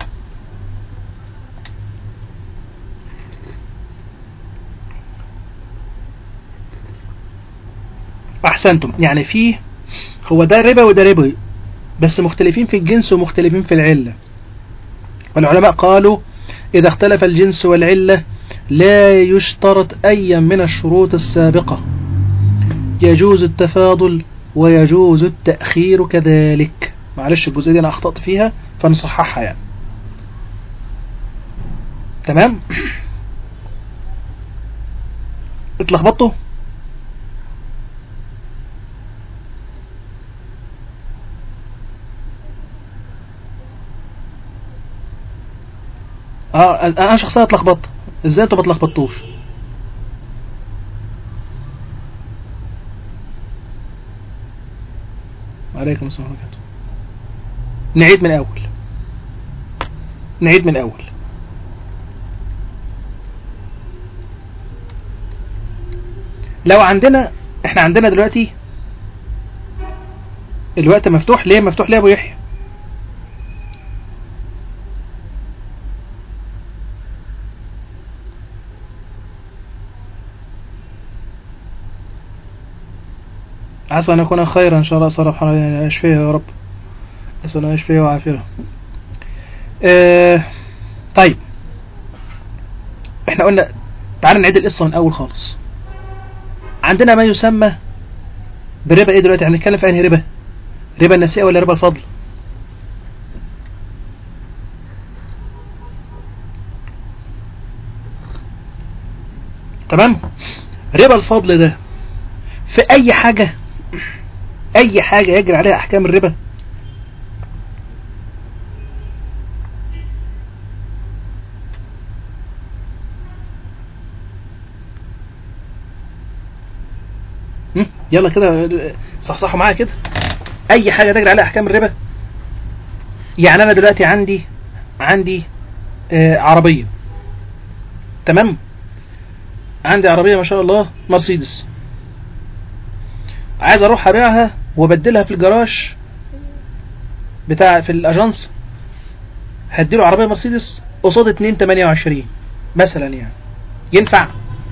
Speaker 1: احسنتم. يعني فيه هو ده ربا وده ربا، بس مختلفين في الجنس ومختلفين في العلة. والعلماء قالوا إذا اختلف الجنس والعلة لا يشترط أي من الشروط السابقة، يجوز التفاضل ويجوز التأخير كذلك. معلش الجزئية دي أنا أخطأت فيها فنصححها يعني. تمام. اتلخبطتوا؟ اه انا شخصيا اتلخبطت. ازاي انتوا ما اتلخبطتوش؟ وعليكم السلام ورحمة الله. نعيد من الاول نعيد من الاول لو عندنا احنا عندنا دلوقتي الوقت مفتوح. ليه مفتوح؟ ليه يا ابو يحيى؟ عسى أن يكون خيرا إن شاء الله. صرف أشفيه يا رب. أسأل الله يشفيه وعافيه. اه طيب احنا قلنا تعال نعيد القصة من أول خالص. عندنا ما يسمى بالربا ايه دلوقتي؟ هنتكلم في انهي ربا؟ ربا النسيئة ولا ربا الفضل؟ تمام. ربا الفضل ده في أي حاجة أي حاجة يجري عليها أحكام الربا. يلا كده صحصحوا معايا كده. أي حاجة تجري عليها أحكام الربا. يعني أنا دلوقتي عندي عندي آه عربية. تمام. عندي عربية ما شاء الله مرسيدس، عايز اروح ابيعها وبدلها في الجراج بتاع في الاجانس. هديله عربية مرسيدس قصاد اتنين تمانية وعشرين مثلا، يعني ينفع؟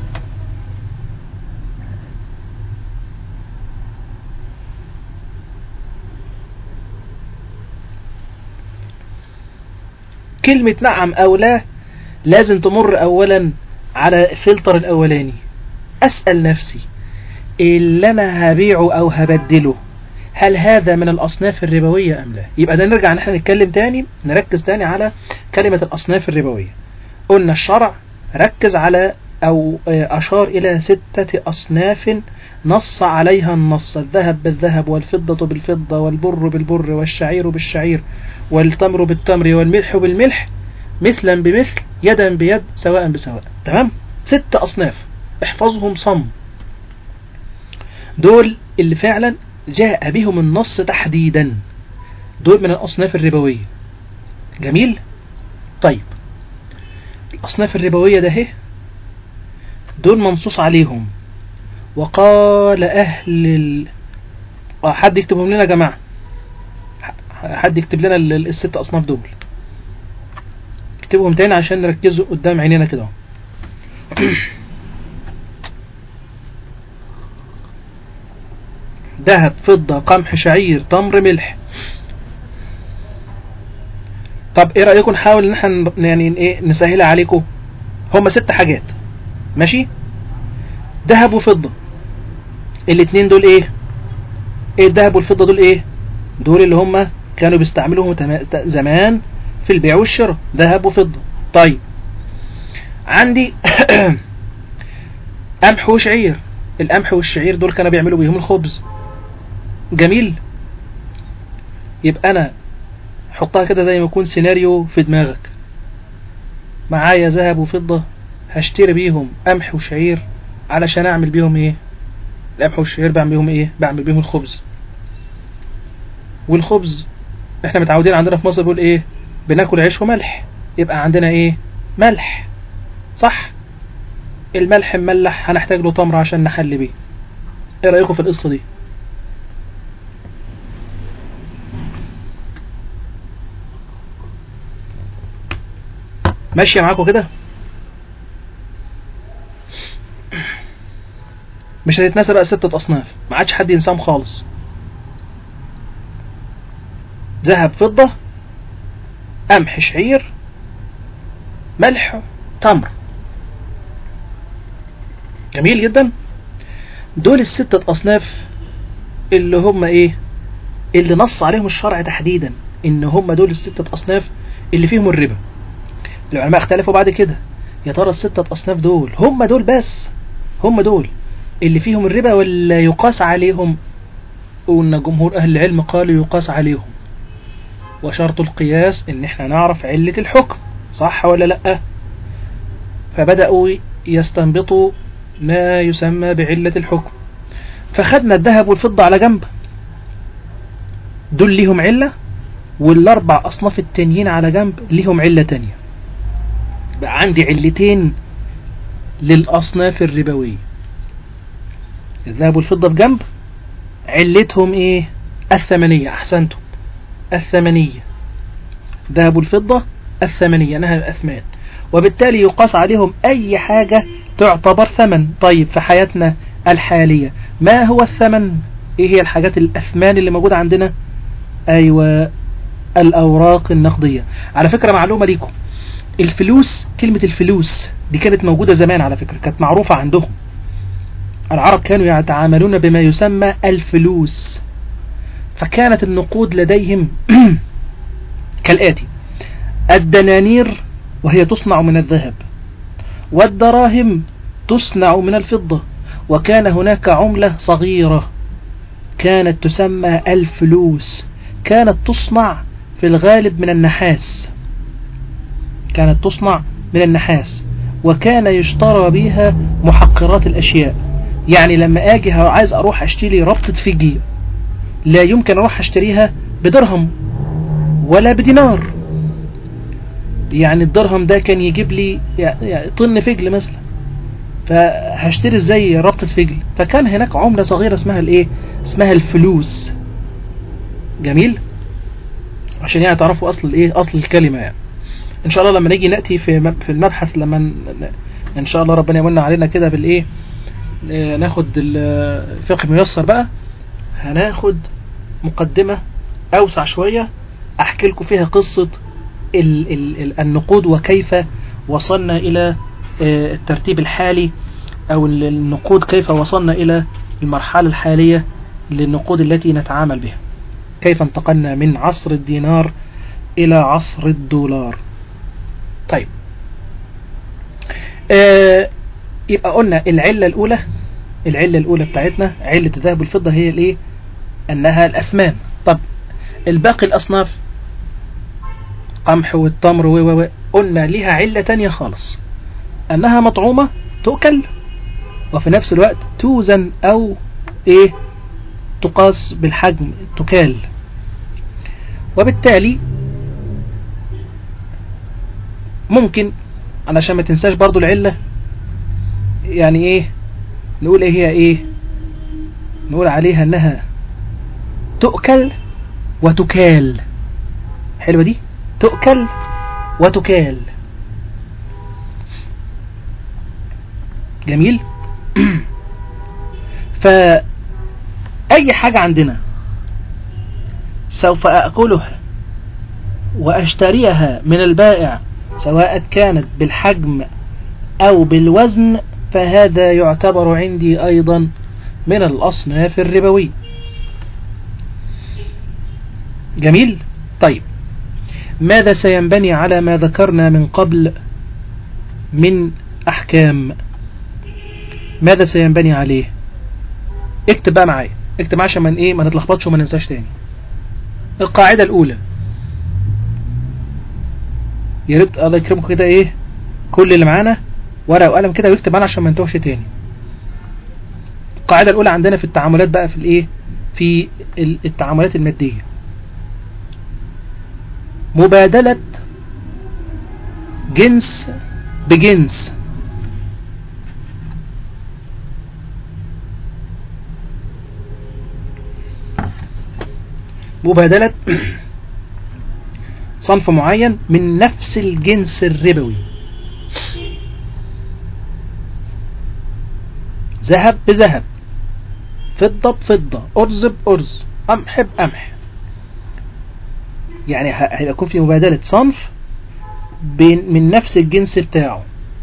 Speaker 1: كلمة نعم او لا لازم تمر اولا على فلتر الاولاني. اسأل نفسي اللي انا هبيعه او هبدله هل هذا من الاصناف الربوية ام لا؟ يبقى ده نرجع نحن نتكلم تاني، نركز تاني على كلمة الاصناف الربوية. قلنا الشرع ركز على او اشار الى ستة اصناف نص عليها النص: الذهب بالذهب، والفضة بالفضة، والبر بالبر، والشعير بالشعير، والتمر بالتمر، والملح بالملح، مثلا بمثل، يدا بيد، سواء بسواء. تمام. ست اصناف احفظهم صم. دول اللي فعلا جاء بهم النص تحديدا، دول من الأصناف الربوية. جميل. طيب الأصناف الربوية ده هي دول منصوص عليهم. وقال أهل ال... حد يكتبهم لنا يا جماعة، حد يكتب لنا الست أصناف دول، اكتبهم تاني عشان نركزوا قدام عينينا كده. ذهب، فضة، قمح، شعير، تمر، ملح. طب ايه رأيكم نحاول ان احنا يعني ايه نسهلها عليكم؟ هما ست حاجات ماشي. ذهب وفضة، الاتنين دول ايه؟ ايه الذهب والفضة دول ايه؟ دول اللي هما كانوا بيستعملوهم زمان في البيع والشراء، ذهب وفضة. طيب عندي قمح وشعير. القمح والشعير دول كانوا بيعملوا بيهم الخبز. جميل. يبقى انا حطها كده زي ما يكون سيناريو في دماغك. معايا ذهب وفضة، هشتري بيهم قمح وشعير علشان اعمل بيهم ايه؟ القمح والشعير بعمل بيهم ايه؟ بعمل بيهم الخبز. والخبز احنا متعودين عندنا في مصر بقول ايه؟ بناكل عيش وملح. يبقى عندنا ايه؟ ملح، صح؟ الملح مملح هنحتاج له تمر عشان نحل بيه. ايه رأيكم في القصة دي؟ ماشية معاكم كده؟ مش هتتنسى بقى ستة أصناف، ما عادش حد ينساهم خالص. ذهب، فضة، قمح، شعير، ملح، تمر. جميل جدا. دول الستة أصناف اللي هم إيه؟ اللي نص عليهم الشرع تحديدا إن هم دول الستة أصناف اللي فيهم الربا. العلماء اختلفوا بعد كده، يا ترى الستة أصناف دول هم دول بس، هم دول اللي فيهم الربا ولا يقاس عليهم؟ وإن جمهور أهل العلم قالوا يقاس عليهم، وشرط القياس إن احنا نعرف علة الحكم، صح ولا لأ؟ فبدأوا يستنبطوا ما يسمى بعلة الحكم. فخدنا الذهب والفضة على جنب، دول ليهم علة، والاربع أصناف التانيين على جنب ليهم علة تانية. بقى عندي علتين للأصناف الربوية. الذهب والفضة في جنب، علتهم ايه؟ الثمنية. أحسنتم، الثمنية. ذهب والفضة الثمنية، نهى الأثمان، وبالتالي يقاس عليهم أي حاجة تعتبر ثمن. طيب في حياتنا الحالية ما هو الثمن؟ ايه هي الحاجات الأثمان اللي موجودة عندنا؟ أيوة، الأوراق النقدية. على فكرة معلومة ليكم، الفلوس، كلمة الفلوس دي كانت موجودة زمان، على فكرة كانت معروفة عندهم. العرب كانوا يتعاملون بما يسمى الفلوس، فكانت النقود لديهم كالآتي: الدنانير وهي تصنع من الذهب، والدراهم تصنع من الفضة، وكان هناك عملة صغيرة كانت تسمى الفلوس، كانت تصنع في الغالب من النحاس، كانت تصنع من النحاس وكان يشترى بها محقرات الأشياء. يعني لما أجي عايز أروح أشتري ربطة فجي، لا يمكن أروح أشتريها بدرهم ولا بدينار. يعني الدرهم ده كان يجيب لي يعني طن فجل مثلا، فهشتري ازاي ربطة فجل؟ فكان هناك عملة صغيرة اسمها الايه؟ اسمها الفلوس. جميل، عشان يعني تعرفوا اصل الايه، اصل الكلمة. يعني ان شاء الله لما نيجي نأتي في في المبحث، لما ان شاء الله ربنا يمن علينا كده بالايه، ناخد الفقه الميسر بقى، هناخد مقدمة اوسع شوية احكي لكم فيها قصة ال ال النقود وكيف وصلنا الى الترتيب الحالي، او النقود كيف وصلنا الى المرحلة الحالية للنقود التي نتعامل بها، كيف انتقلنا من عصر الدينار الى عصر الدولار. طيب آه يبقى قلنا العلة الاولى، العلة الاولى بتاعتنا علة الذهب والفضة هي الايه؟ انها الاثمان. طب الباقي الاصناف، قمح والتمر و قلنا ليها علة تانية خالص، انها مطعومة تؤكل، وفي نفس الوقت توزن او ايه؟ تقاس بالحجم، تكال. وبالتالي ممكن علشان ما تنساش برضو العلة، يعني ايه نقول ايه هي ايه؟ نقول عليها انها تؤكل وتكال. حلوة دي، تؤكل وتكال. جميل. فأي حاجة عندنا سوف أأكلها وأشتريها من البائع، سواء كانت بالحجم أو بالوزن، فهذا يعتبر عندي أيضا من الأصناف الربوية. جميل. طيب ماذا سينبني على ما ذكرنا من قبل من أحكام؟ ماذا سينبني عليه؟ اكتب بقى معايا، اكتب عشان من ايه ما نتلخبطش وما ننساش تاني. القاعدة الأولى، يا ريت الله يكرمكم كده ايه كل اللي معانا ورقة وقلم كده ويكتب معانا عشان ما نتوهش تاني. القاعدة الأولى عندنا في التعاملات بقى في الايه، في التعاملات المادية: مبادلة جنس بجنس. مبادلة صنف معين من نفس الجنس الربوي. ذهب بذهب، فضة بفضة، أرز بأرز، قمح بقمح. يعني هيكون في مبادلة صنف بين من نفس الجنس بتاعه،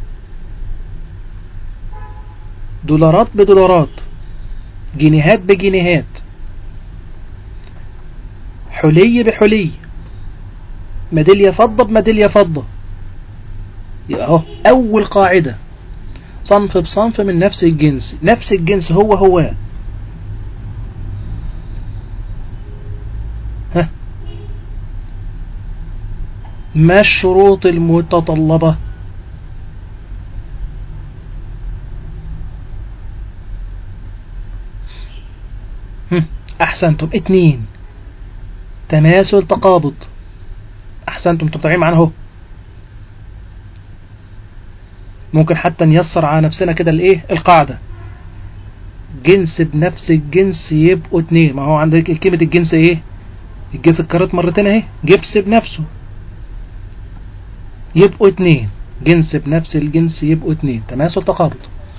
Speaker 1: دولارات بدولارات، جنيهات بجنيهات، حلي بحلي، ميدالية فضة بميدالية فضة. يبقى اهو أول قاعدة، صنف بصنف من نفس الجنس. نفس الجنس هو هو. ها، ما الشروط المتطلبة؟ أحسنتم، اتنين، تماثل تقابض. أحسنتم، تبتعين معنا اهو. ممكن حتى نيسر على نفسنا كده الايه القاعدة، جنس بنفس الجنس يبقوا اتنين. ما هو عندك كلمة الجنس ايه؟ الجنس اتكررت مرتين اهي، جبس بنفسه يبقوا اتنين، جنس بنفس الجنس يبقوا اتنين، تماثل تقابض.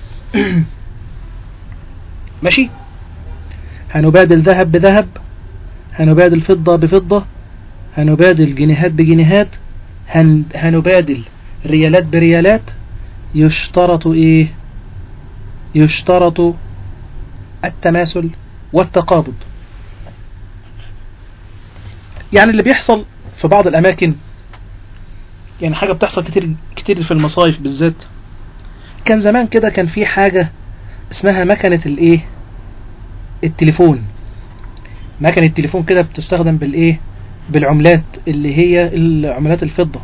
Speaker 1: ماشي. هنبادل ذهب بذهب، هنبادل فضة بفضة، هنبادل جنيهات بجنيهات، هن... هنبادل ريالات بريالات. يشترط ايه؟ يشترط التماثل والتقابض. يعني اللي بيحصل في بعض الاماكن، يعني حاجة بتحصل كتير كتير في المصايف بالذات. كان زمان كده كان في حاجة اسمها مكنة الايه التليفون. مكنة التليفون كده بتستخدم بالايه بالعملات اللي هي العملات الفضة.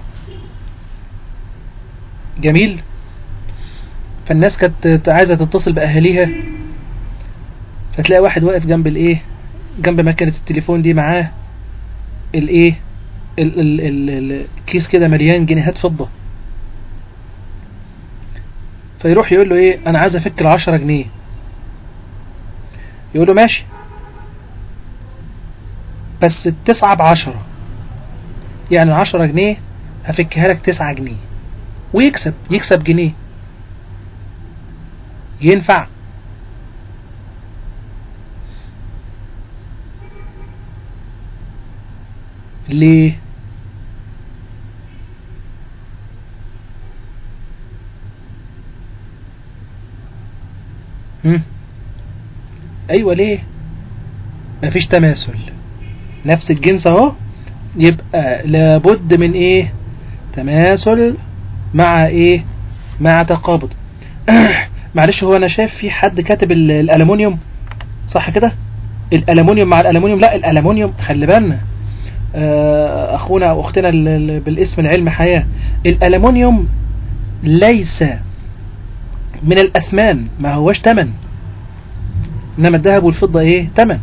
Speaker 1: جميل. فالناس كانت عايزة تتصل بأهاليها، فتلاقي واحد واقف جنب الايه جنب مكنة التليفون دي، معاه الايه الكيس كده مليان جنيهات فضة. فيروح يقول له ايه، انا عايز افك العشرة جنيه. يقول له ماشي، بس التسعة بعشرة، يعني العشرة جنيه هفكها لك تسعة جنيه، ويكسب يكسب جنيه. ينفع؟ ليه؟ هم؟ ايوه ليه؟ مفيش تماثل، نفس الجنس اهو، يبقى لابد من ايه؟ تماثل مع ايه؟ مع تقابض. معلش، هو انا شايف في حد كاتب الالومنيوم، صح كده؟ الالومنيوم مع الالومنيوم، لا الالومنيوم خلي بالنا، اخونا او اختنا بالاسم العلمي حياة، الالومنيوم ليس من الاثمان، ما هوش تمن، انما الذهب والفضة ايه؟ تمن.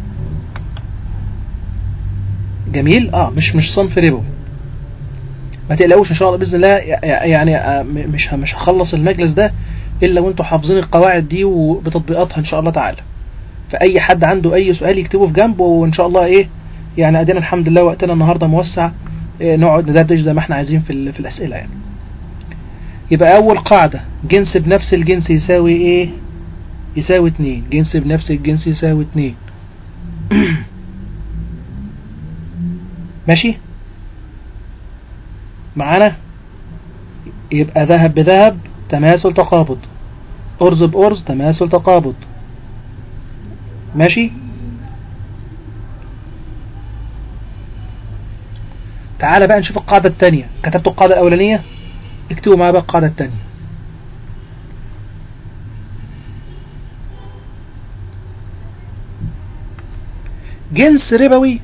Speaker 1: جميل. اه مش مش صنف ربوي. ما تقلقوش ان شاء الله باذن الله. يعني مش مش هخلص المجلس ده الا وانتم حافظين القواعد دي وبتطبيقاتها ان شاء الله تعالى. فاي حد عنده اي سؤال يكتبه في جنبه، وان شاء الله ايه يعني ادينا الحمد لله وقتنا النهارده موسع، إيه نقعد ندردش زي ما احنا عايزين في في الاسئله يعني. يبقى اول قاعده، جنس بنفس الجنس يساوي ايه؟ يساوي اتنين. جنس بنفس الجنس يساوي اتنين. ماشي معانا؟ يبقى ذهب بذهب، تماثل تقابض، أرز بأرز، تماثل تقابض. ماشي. تعال بقى نشوف القاعدة التانية. كتبت القاعدة الأولانية، اكتبوا معايا بقى القاعدة التانية. جنس ربوي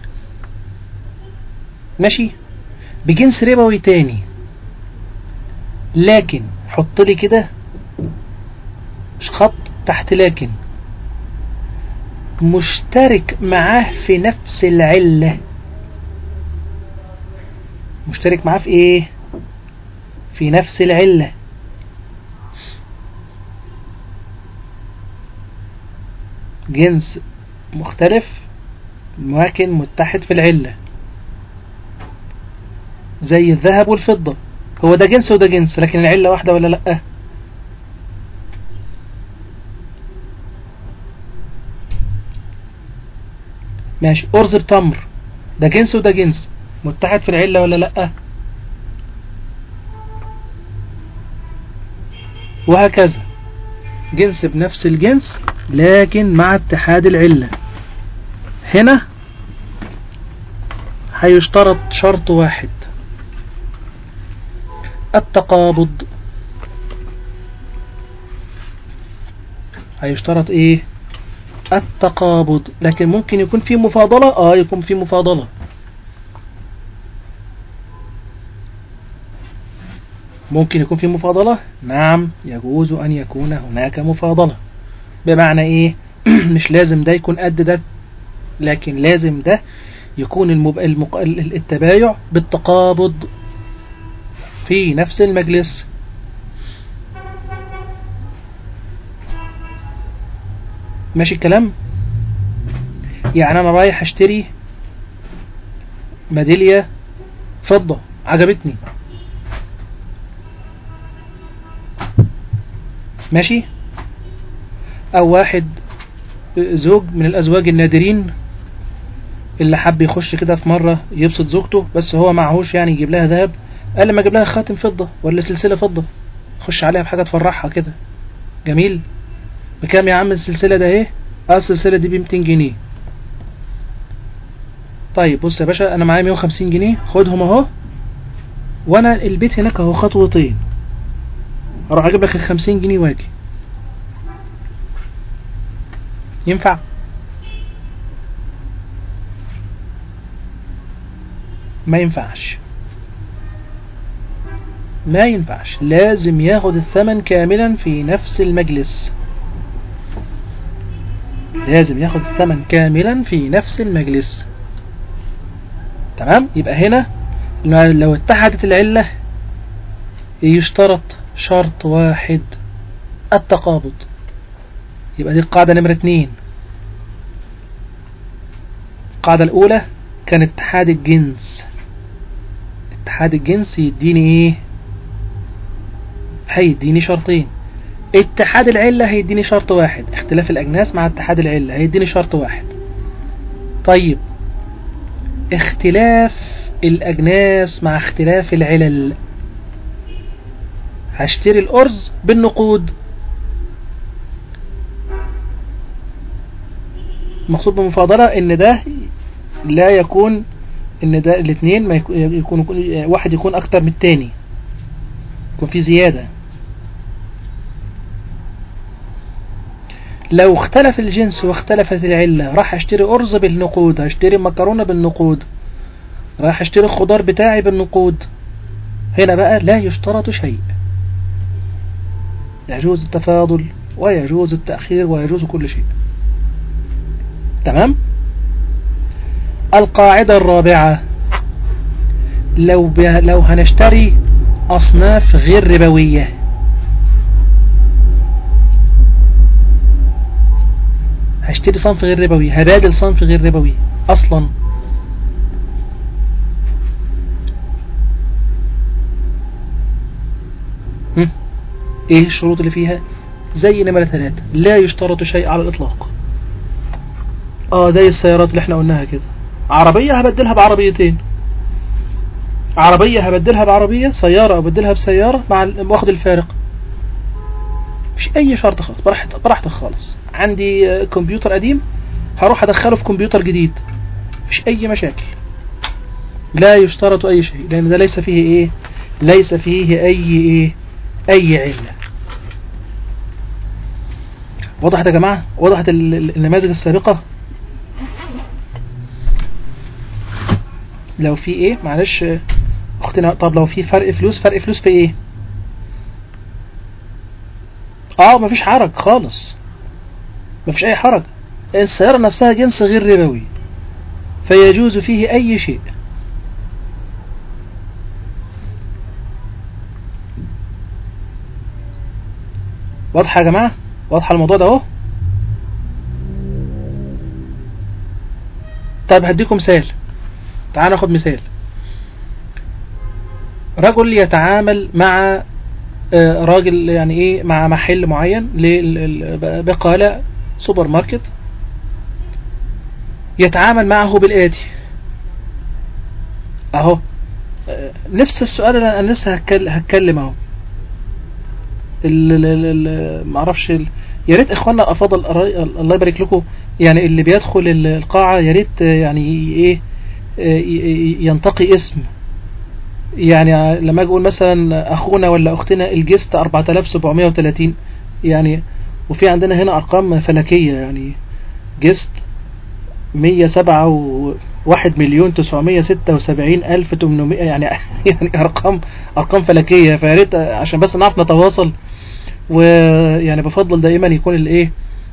Speaker 1: ماشي بجنس ربوي تاني، لكن حط لي كده خط تحت، لكن مشترك معاه في نفس العلة. مشترك معاه في ايه؟ في نفس العلة. جنس مختلف لكن متحد في العلة. زي الذهب والفضة، هو ده جنس وده جنس لكن العلة واحدة ولا لأ؟ ماشي. أرز التمر ده جنس وده جنس، متحد في العلة ولا لأ؟ وهكذا جنس بنفس الجنس لكن مع اتحاد العلة. هنا هيشترط شرط واحد، التقابض. هيشترط ايه؟ التقابض. لكن ممكن يكون في مفاضلة، اه يكون في مفاضلة. ممكن يكون في مفاضلة، نعم يجوز ان يكون هناك مفاضلة. بمعنى ايه؟ مش لازم ده يكون قد ده، لكن لازم ده يكون المب... المق... التبايع بالتقابض في نفس المجلس. ماشي الكلام؟ يعني انا رايح اشتري ميدالية فضة عجبتني، ماشي، او واحد زوج من الازواج النادرين اللي حب يخش كده في مرة يبسط زوجته بس هو معهوش يعني يجيب لها ذهب، قال لما اجيب لها خاتم فضة ولا سلسلة فضة خش عليها بحاجة تفرحها كده. جميل. بكام يا عم السلسلة ده؟ ايه اه السلسلة دي ب مئتين جنيه. طيب بص يا باشا انا معايا مئة وخمسين جنيه، خدهم اهو، وانا البيت هناك اهو خطوتين، اروح اجيب لك ال خمسين جنيه واجي. ينفع؟ ما ينفعش، ما ينفعش. لازم ياخد الثمن كاملا في نفس المجلس، لازم ياخد الثمن كاملا في نفس المجلس. تمام. يبقى هنا لو اتحدت العلة يشترط شرط واحد، التقابض. يبقى دي القاعدة نمرة اتنين. القاعدة الأولى كان اتحاد الجنس، اتحاد الجنس يديني ايه؟ هيديني شرطين. اتحاد العلة هيديني شرط واحد، اختلاف الأجناس مع اتحاد العلة هيديني شرط واحد. طيب اختلاف الأجناس مع اختلاف العلل، هشتري الأرز بالنقود. مقصود بالمفاضلة ان ده لا يكون ان ده الاثنين ما يكون واحد يكون اكتر من التاني، يكون في زيادة. لو اختلف الجنس واختلفت العلة راح اشتري أرز بالنقود، هشتري مكرونة بالنقود، راح اشتري الخضار بتاعي بالنقود. هنا بقى لا يشترط شيء، يجوز التفاضل ويجوز التأخير ويجوز كل شيء. تمام. القاعدة الرابعة، لو لو هنشتري أصناف غير ربوية، هشتري صنف غير ربوي، هبادل صنف غير ربوي أصلا، هم؟ ايه الشروط اللي فيها؟ زي نمرة ثلاثة، لا يشترط شيء على الإطلاق. اه زي السيارات اللي احنا قلناها كده، عربية هبدلها بعربيتين، عربية هبدلها بعربية، سيارة أبدلها بسيارة مع واخد الفارق، مش أي شرط خالص، براحتك براحتك خالص. عندي كمبيوتر قديم هروح أدخله في كمبيوتر جديد، مش أي مشاكل. لا يشترط أي شيء لأن ده ليس فيه إيه، ليس فيه أي إيه، أي علة. وضحت يا جماعة؟ وضحت النماذج السابقة؟ لو في إيه معلش أختنا، طب لو في فرق فلوس، فرق فلوس في إيه؟ اه مفيش حرج خالص، مفيش اي حرج. السيارة نفسها جنس غير ربوي فيجوز فيه اي شيء. واضحة يا جماعة؟ واضحة الموضوع ده اهو؟ طيب هديكم مثال، تعال ناخد مثال. رجل يتعامل مع راجل يعني ايه مع محل معين بقالة سوبر ماركت، يتعامل معه بالآتي اهو. نفس السؤال اللي انا لسه هتكلم اهو. معرفش يا ريت اخواننا الافاضل الله يبارك لكم، يعني اللي بيدخل القاعة يا ريت يعني ايه ينتقي اسم. يعني لما اقول مثلا اخونا ولا اختنا الجست أربعة آلاف وسبعمائة وثلاثين، يعني وفي عندنا هنا ارقام فلكية، يعني جست مية وسبعة وواحد مليون تسعمائة وستة وسبعين ألف وثمانمائة، يعني يعني ارقام ارقام فلكية. فيا ريت عشان بس نعرف نتواصل، ويعني بفضل دائما يكون الايه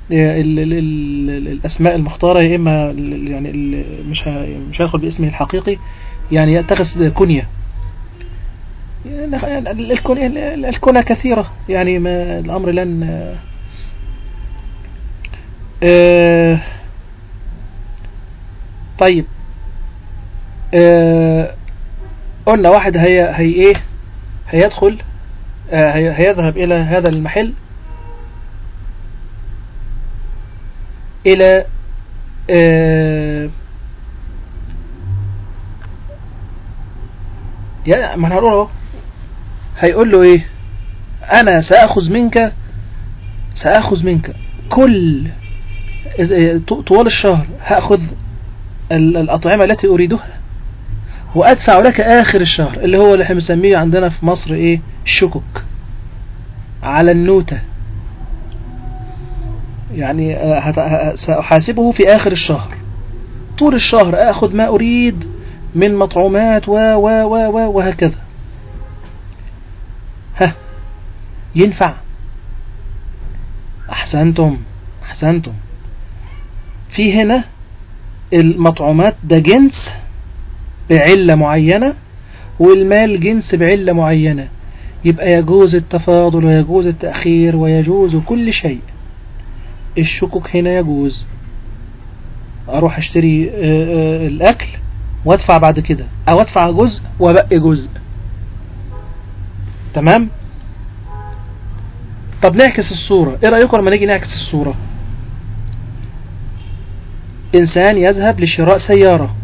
Speaker 1: الاسماء المختارة، يا اما يعني مش مش هيدخل باسمه الحقيقي، يعني يتخذ كنية. الكنى كثيرة، يعني ما الأمر لن آه طيب آه قلنا واحد هي هي ايه هيدخل آه هي هيذهب إلى هذا المحل، إلى آه يا ما هنقوله، هيقول له ايه؟ انا سأخذ منك سأخذ منك كل طوال الشهر، هأخذ الأطعمة التي أريدها وأدفع لك آخر الشهر، اللي هو اللي احنا بنسميه عندنا في مصر ايه؟ الشكك على النوتة. يعني سأحاسبه في آخر الشهر، طول الشهر أخذ ما أريد من مطعومات و و و وهكذا. ها ينفع؟ أحسنتم أحسنتم. في هنا المطعومات ده جنس بعلة معينة، والمال جنس بعلة معينة، يبقى يجوز التفاضل ويجوز التأخير ويجوز كل شيء. الشكوك هنا يجوز، أروح أشتري الأكل وأدفع بعد كده، أو أدفع جزء وبقي جزء. تمام؟ طب نعكس الصورة، ايه رأيكم لما نيجي نعكس الصورة؟ انسان يذهب لشراء سيارة،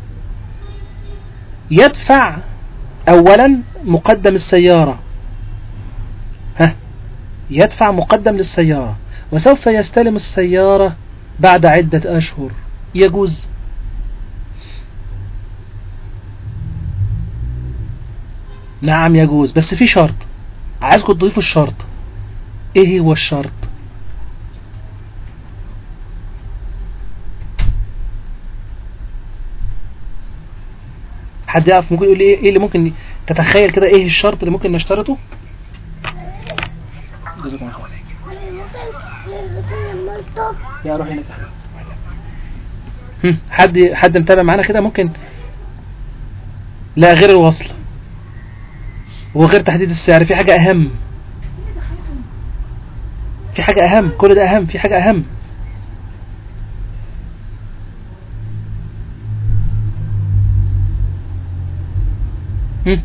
Speaker 1: يدفع اولا مقدم السيارة، ها يدفع مقدم للسيارة، وسوف يستلم السيارة بعد عدة اشهر. يجوز؟ نعم يجوز، بس في شرط، عايزكم تضيفوا الشرط. ايه هو الشرط؟ حد يعرف؟ ممكن يقول لي ايه اللي ممكن تتخيل كده، ايه الشرط اللي ممكن نشترطه؟ جزاكم الله خير. يا روح هنا. حد حد متابع معانا كده؟ ممكن لا غير الوصل وغير تحديد السعر، في حاجة اهم، في حاجة اهم، كل ده اهم، في حاجة اهم. هم.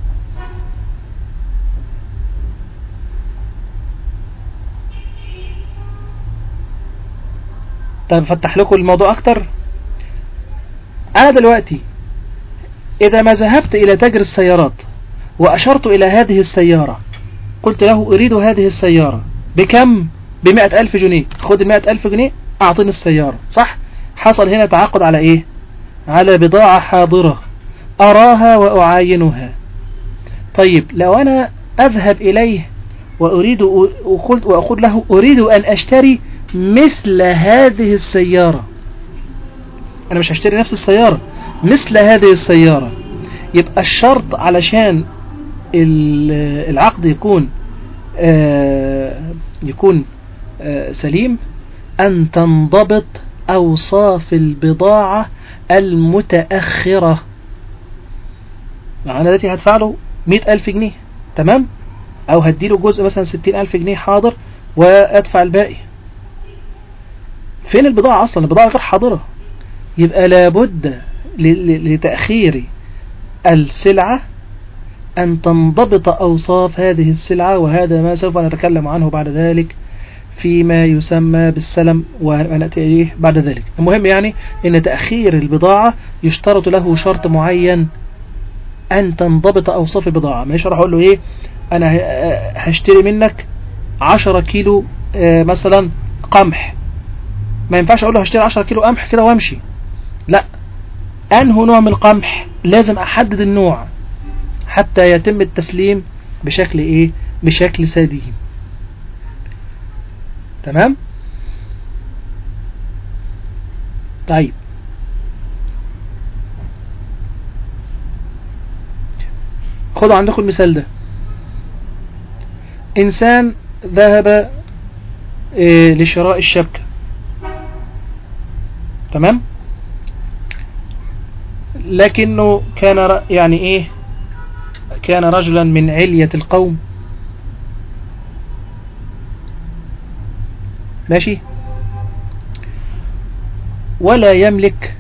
Speaker 1: طيب فتح لكم الموضوع اكتر. انا دلوقتي اذا ما ذهبت الى تاجر السيارات واشرت الى هذه السيارة، قلت له اريد هذه السيارة بكم؟ بمئة الف جنيه، خد المئة الف جنيه اعطيني السيارة، صح؟ حصل هنا تعاقد على ايه؟ على بضاعة حاضرة اراها واعاينها. طيب لو انا اذهب اليه واريد وقلت واقول له اريد ان اشتري مثل هذه السيارة، انا مش هشتري نفس السيارة، مثل هذه السيارة، يبقى الشرط علشان العقد يكون آه يكون آه سليم ان تنضبط اوصاف البضاعة المتأخرة. انا التي هدفع له مئة الف جنيه، تمام، او هديله جزء مثلا ستين الف جنيه حاضر وادفع الباقي. فين البضاعة اصلا؟ البضاعة غير حاضرة، يبقى لابد لتأخير السلعة أن تنضبط أوصاف هذه السلعة، وهذا ما سوف نتكلم عنه بعد ذلك فيما يسمى بالسلم ونأتي إليه بعد ذلك. المهم يعني أن تأخير البضاعة يشترط له شرط معين، أن تنضبط أوصاف البضاعة. ما يشرح أقول له إيه، أنا هشتري منك عشرة كيلو مثلا قمح، ما ينفعش أقول له هشتري عشرة كيلو قمح كده وامشي، لا، أنه نوع من القمح لازم أحدد النوع حتى يتم التسليم بشكل إيه، بشكل سليم. تمام. طيب خدوا عندكم المثال ده. إنسان ذهب إيه لشراء الشبكة، تمام، لكنه كان يعني إيه، كان رجلا من علية القوم، ماشي، ولا يملك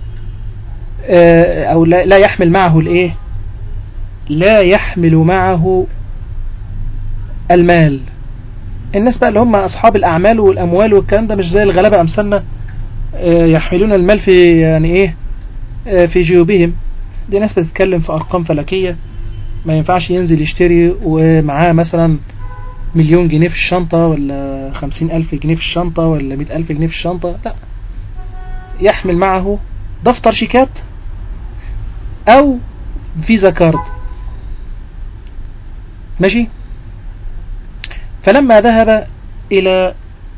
Speaker 1: آه أو لا, لا يحمل معه الإيه، لا يحمل معه المال. الناس بقى اللي هم أصحاب الأعمال والأموال والكلام ده، مش زي الغلابة أمثالنا آه يحملون المال في يعني إيه آه في جيوبهم. دي ناس بتتكلم في أرقام فلكية، ما ينفعش ينزل يشتري ومعاه مثلا مليون جنيه في الشنطة، ولا خمسين ألف جنيه في الشنطة، ولا مئة ألف جنيه في الشنطة، لا، يحمل معه دفتر شيكات أو فيزا كارد، ماشي. فلما ذهب إلى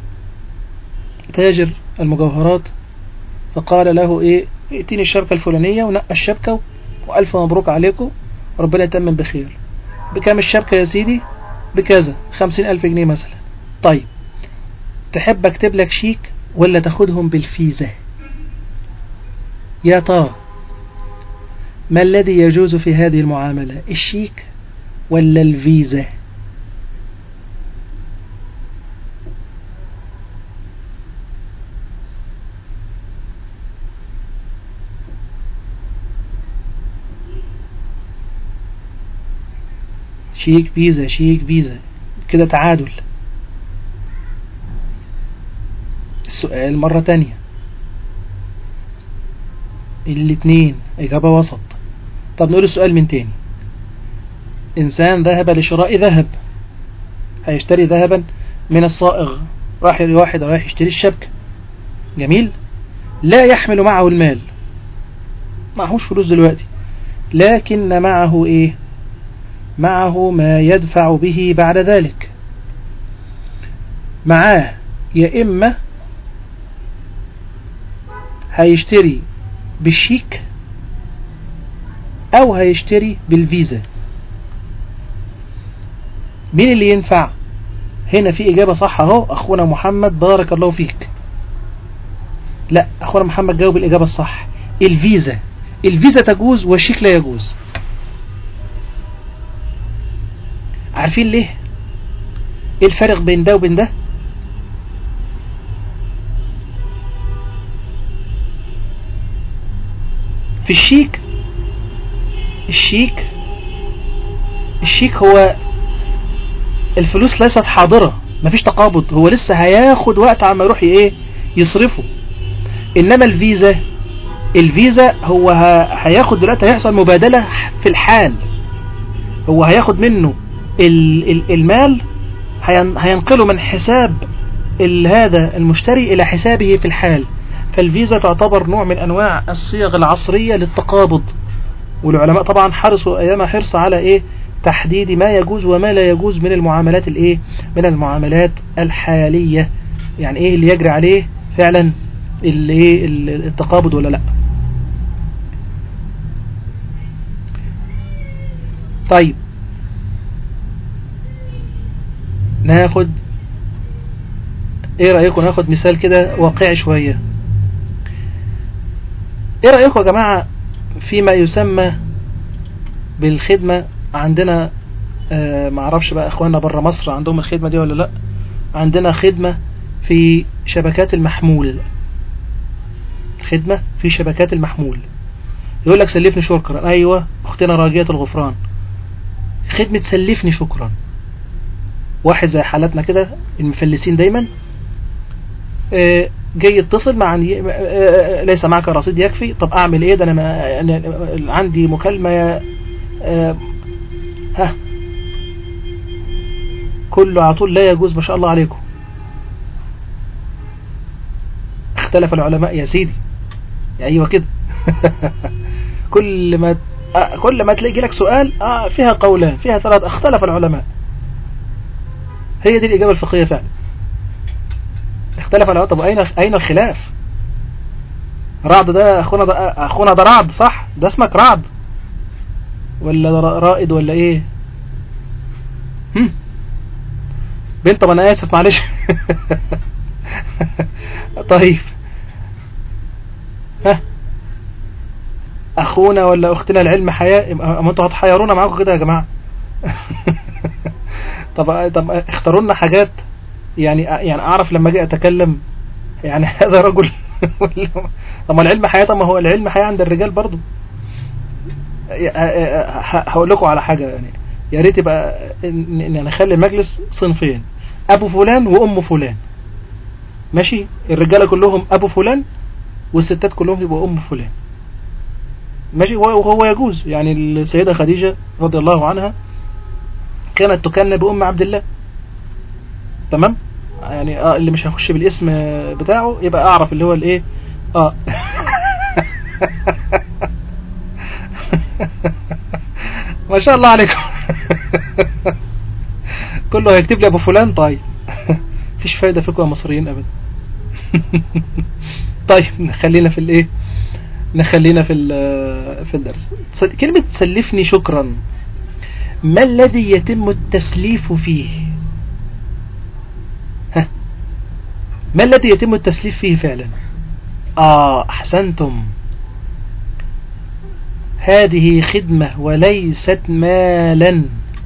Speaker 1: تاجر المجوهرات فقال له إيه، ائتني الشبكة الفلانية، ونقى الشبكة، وألف مبروك عليكم، ربنا يتمم بخير. بكام الشبكة يا سيدي؟ بكذا، خمسين ألف جنيه مثلا. طيب تحب اكتب لك شيك ولا تاخدهم بالفيزا؟ يا ترى ما الذي يجوز في هذه المعاملة، الشيك ولا الفيزا؟ شيك فيزا، شيك فيزا، كده تعادل. السؤال مرة تانية، الاتنين إجابة وسط. طب نقول السؤال من تاني. إنسان ذهب لشراء ذهب، هيشتري ذهبا من الصائغ، راح لواحد رايح يشتري الشبكة، جميل، لا يحمل معه المال، معهوش فلوس دلوقتي، لكن معه إيه، معه ما يدفع به بعد ذلك. معاه يا إما هيشتري بالشيك أو هيشتري بالفيزا. مين اللي ينفع هنا؟ في إجابة صح اهو، أخونا محمد بارك الله فيك. لا، أخونا محمد جاوب الإجابة الصح، الفيزا. الفيزا تجوز والشيك لا يجوز. عارفين ليه؟ ايه الفرق بين ده وبين ده؟ في الشيك، الشيك الشيك هو الفلوس ليست حاضرة، مفيش تقابض، هو لسه هياخد وقت عما يروح ايه يصرفه. انما الفيزا، الفيزا هو هياخد دلوقتي، هيحصل مبادلة في الحال، هو هياخد منه المال، هينقله من حساب هذا المشتري إلى حسابه في الحال. فالفيزا تعتبر نوع من أنواع الصيغ العصرية للتقابض، والعلماء طبعا حرصوا أيام حرص على إيه، تحديد ما يجوز وما لا يجوز من المعاملات الإيه، من المعاملات الحالية، يعني إيه اللي يجري عليه فعلا اللي التقابض ولا لا. طيب ناخد ايه رأيكم، ناخد مثال كده واقعي شوية. ايه رأيكم يا جماعة فيما يسمى بالخدمة عندنا؟ آه معرفش بقى اخواننا برا مصر عندهم الخدمة دي ولا لا. عندنا خدمة في شبكات المحمول، خدمة في شبكات المحمول، يقول لك سلفني شكرا، ايوه اختنا راجية الغفران، خدمة سلفني شكرا. واحد زي حالتنا كده المفلسين دايما جاي يتصل مع ليس معك رصيد يكفي. طب اعمل ايه؟ ده انا, ما أنا عندي مكالمة ها كله على طول لا يجوز. ما شاء الله عليكم. اختلف العلماء يا سيدي. ايوه كده. كل ما كل ما تلاقي لك سؤال آه فيها قولان فيها ثلاث اختلف العلماء. هي دي الإجابة الفقهية فعلا. اختلف العلماء. طب أين أين الخلاف؟ رعد ده أخونا ده أخونا ده رعد صح؟ ده اسمك رعد ولا ده رائد ولا إيه؟ هم؟ بنت. طب أنا آسف معلش. طيب ها أخونا ولا أختنا العلم حياء. أما أنتوا هتحيرونا معاكم كده يا جماعة. طب طب اختاروا لنا حاجات يعني يعني اعرف لما اجي اتكلم يعني هذا رجل. طب ما العلم حياة. طب ما هو العلم حياة عند الرجال برضو. هقول لكم على حاجة يعني يا ريت يبقى ان نخلي المجلس صنفين ابو فلان وام فلان ماشي. الرجاله كلهم ابو فلان والستات كلهم يبقوا ام فلان ماشي. وهو يجوز يعني. السيدة خديجة رضي الله عنها كانت تكنى بأم عبد الله. تمام يعني اه اللي مش هيخش بالاسم بتاعه يبقى اعرف اللي هو الايه اه. ما شاء الله عليكم. كله هيكتب لي ابو فلان. طيب مفيش فايدة فيكم يا مصريين ابدا. طيب نخلينا في الايه نخلينا في في الدرس. كلمة سلفني شكرا ما الذي يتم التسليف فيه؟ ها ما الذي يتم التسليف فيه فعلا؟ آه أحسنتم. هذه خدمة وليست مالا.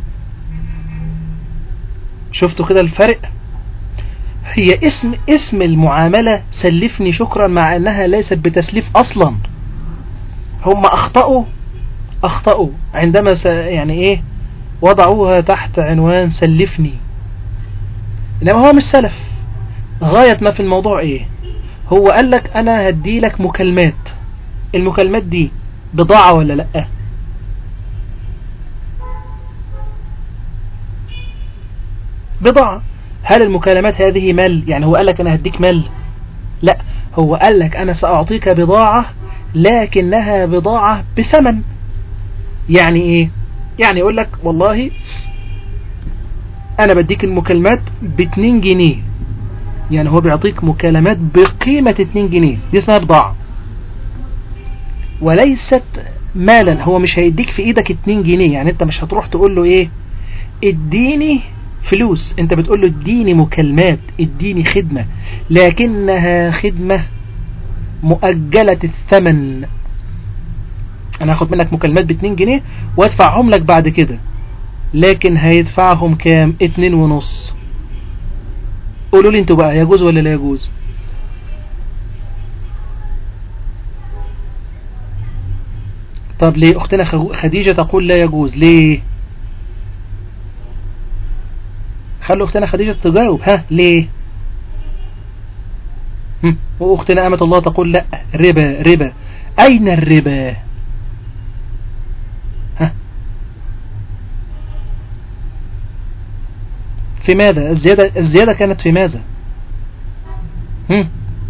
Speaker 1: شفتوا كده الفرق؟ هي اسم اسم المعاملة سلفني شكرا مع أنها ليست بتسليف أصلا. هم أخطأوا أخطأوا عندما س... يعني إيه وضعوها تحت عنوان سلفني. إنما هو مش سلف. غاية ما في الموضوع إيه؟ هو قال لك أنا هدي لك مكالمات. المكالمات دي بضاعة ولا لأ؟ بضاعة. هل المكالمات هذه مال؟ يعني هو قال لك أنا هديك مال؟ لا، هو قال لك أنا سأعطيك بضاعة لكنها بضاعة بثمن. يعني إيه؟ يعني يقول لك والله أنا بديك المكالمات باتنين جنيه. يعني هو بيعطيك مكالمات بقيمة اتنين جنيه. دي اسمها بضاعة وليست مالا. هو مش هيديك في ايدك اتنين جنيه. يعني انت مش هتروح تقول له ايه اديني فلوس. انت بتقول له اديني مكالمات اديني خدمة لكنها خدمة مؤجلة الثمن. انا هاخد منك مكالمات باتنين جنيه وادفعهم لك بعد كده. لكن هيدفعهم كام؟ اتنين ونص. قولوا لي انتوا بقى يجوز ولا لا يجوز؟ طب ليه اختنا خديجة تقول لا يجوز؟ ليه؟ خلوا اختنا خديجة تجاوب. ها ليه؟ واختنا أمة الله تقول لا ربا ربا. اين الربا؟ ها في ماذا؟ الزيادة الزيادة كانت في ماذا؟ هم؟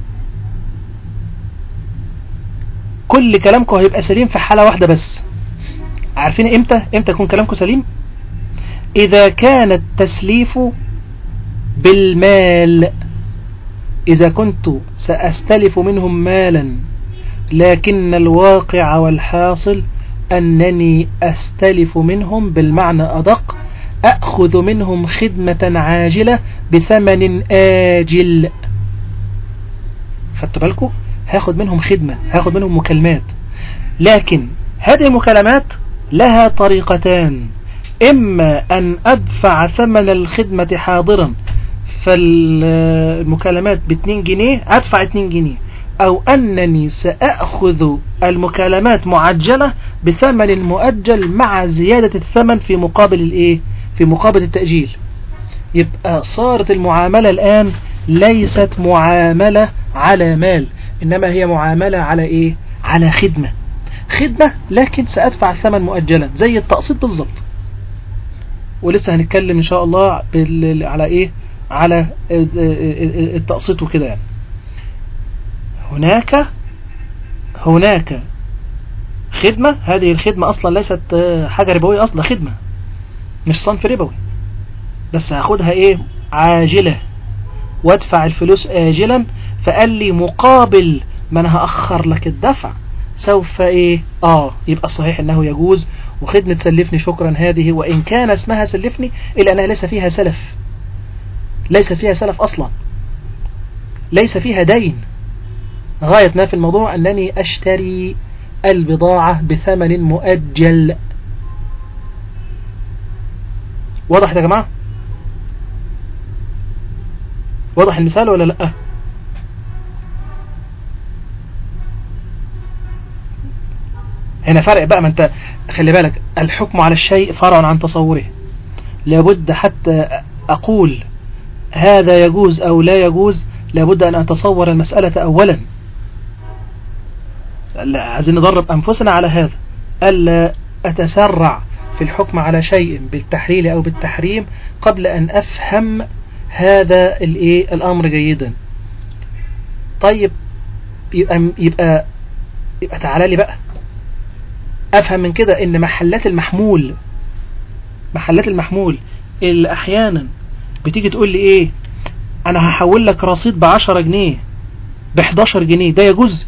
Speaker 1: كل كلامكم هيبقى سليم في حالة واحدة بس. عارفين امتى امتى يكون كلامكم سليم؟ اذا كان التسليف بالمال. اذا كنت سأستلف منهم مالا لكن الواقع والحاصل انني استلف منهم بالمعنى ادق اخذ منهم خدمة عاجلة بثمن آجل. خدتوا بالكم؟ هاخد منهم خدمة هاخد منهم مكالمات. لكن هذه المكالمات لها طريقتان. اما ان ادفع ثمن الخدمة حاضرا فالمكالمات باتنين جنيه ادفع اتنين جنيه. أو أنني سأخذ المكالمات معجلة بثمن مؤجل مع زيادة الثمن في مقابل الإيه؟ في مقابل التأجيل. يبقى صارت المعاملة الآن ليست معاملة على مال، إنما هي معاملة على إيه؟ على خدمة. خدمة لكن سأدفع الثمن مؤجلا زي التقسيط بالضبط. ولسه هنتكلم إن شاء الله على إيه؟ على التقسيط وكده. يعني هناك هناك خدمة، هذه الخدمة أصلا ليست حاجة ربوية، أصلا خدمة مش صنف ربوي، بس هاخدها إيه؟ عاجلة وادفع الفلوس آجلا. فقال لي مقابل ما أنا هأخر لك الدفع سوف إيه؟ آه يبقى الصحيح أنه يجوز. وخدمة سلفني شكرا هذه وإن كان اسمها سلفني إلا أنها ليس فيها سلف، ليس فيها سلف أصلا، ليس فيها دين. غاية ما في الموضوع أنني أشتري البضاعة بثمن مؤجل. واضح يا جماعة؟ واضح المثال ولا لأ؟ هنا فرق بقى، ما انت خلي بالك، الحكم على الشيء فرع عن تصوره. لابد حتى أقول هذا يجوز أو لا يجوز لابد أن أتصور المسألة أولا. عايزين ندرب أنفسنا على هذا، ألا أتسرع في الحكم على شيء بالتحليل أو بالتحريم قبل أن أفهم هذا الإيه الأمر جيدا. طيب يبقى يبقى يبقى تعالى لي بقى أفهم من كده إن محلات المحمول محلات المحمول اللي أحيانا بتيجي تقول لي إيه، أنا هحول لك رصيد بعشرة جنيه بحداشر جنيه، ده يجوز؟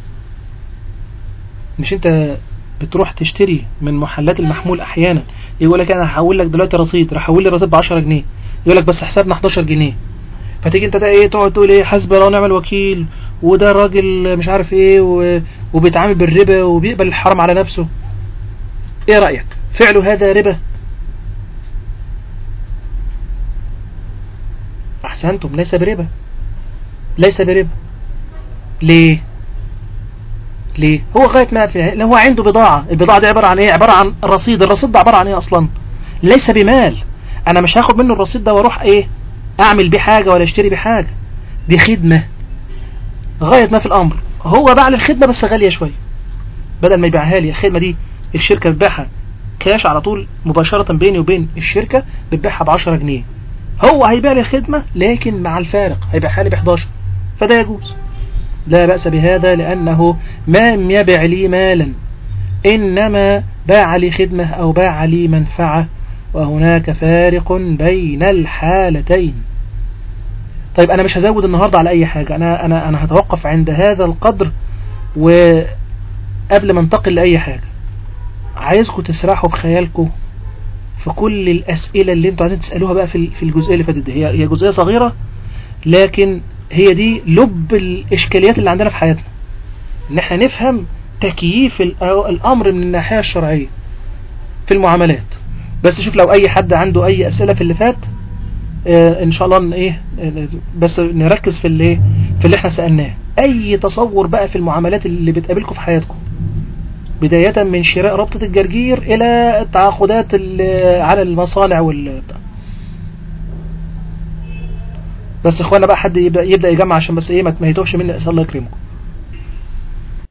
Speaker 1: مش أنت بتروح تشتري من محلات المحمول أحيانا يقول لك أنا هحول لك دلوقتي رصيد، راح أحول لي رصيد بعشرة جنيه، يقول لك بس حسابنا حداشر جنيه. فتيجي أنت إيه تقعد تقول إيه حسبي الله ونعم الوكيل، وده راجل مش عارف إيه وبيتعامل بالربا وبيقبل الحرام على نفسه. إيه رأيك؟ فعله هذا ربا؟ أحسنتم، ليس بربا، ليس بربا. ليه؟ ليه؟ هو غاية ما في هو عنده بضاعة، البضاعة دي عبارة عن ايه؟ عبارة عن رصيد. الرصيد ده عبارة عن ايه اصلا؟ ليس بمال. انا مش هاخد منه الرصيد ده واروح ايه اعمل بيه حاجة ولا اشتري بيه حاجة، دي خدمة. غاية ما في الامر هو باع لي الخدمة بس غالية شوية، بدل ما يبيعها لي الخدمة دي الشركة بتبيعها كاش على طول مباشرة بيني وبين الشركة، بتبيعها بعشرة جنيه، هو هيبيع لي الخدمة لكن مع الفارق هيبيعها لي بحداشر، فده يجوز، لا بأس بهذا، لأنه ما يبيع لي مالا إنما باع لي خدمة أو باع لي منفعة، وهناك فارق بين الحالتين. طيب أنا مش هزود النهاردة على أي حاجة، أنا, أنا, أنا هتوقف عند هذا القدر. وقبل ما انتقل لأي حاجة عايزكم تسرحوا بخيالكم في كل الأسئلة اللي انتوا عايزين تسألوها بقى في الجزئية اللي فاتت دي. هي هي جزئية صغيرة لكن هي دي لب الإشكاليات اللي عندنا في حياتنا، ان احنا نفهم تكييف الأمر من الناحية الشرعية في المعاملات. بس شوف لو أي حد عنده أي أسئلة في اللي فات اه إن شاء الله إيه بس نركز في اللي في اللي احنا سألناه. أي تصور بقى في المعاملات اللي بتقابلكم في حياتكم، بداية من شراء ربطة الجرجير إلى التعاقدات على المصانع وال بس اخوانا بقى حد يبدأ, يبدأ يجمع عشان بس ايه ما يتوهش مني. اسأل الله يكرمكم.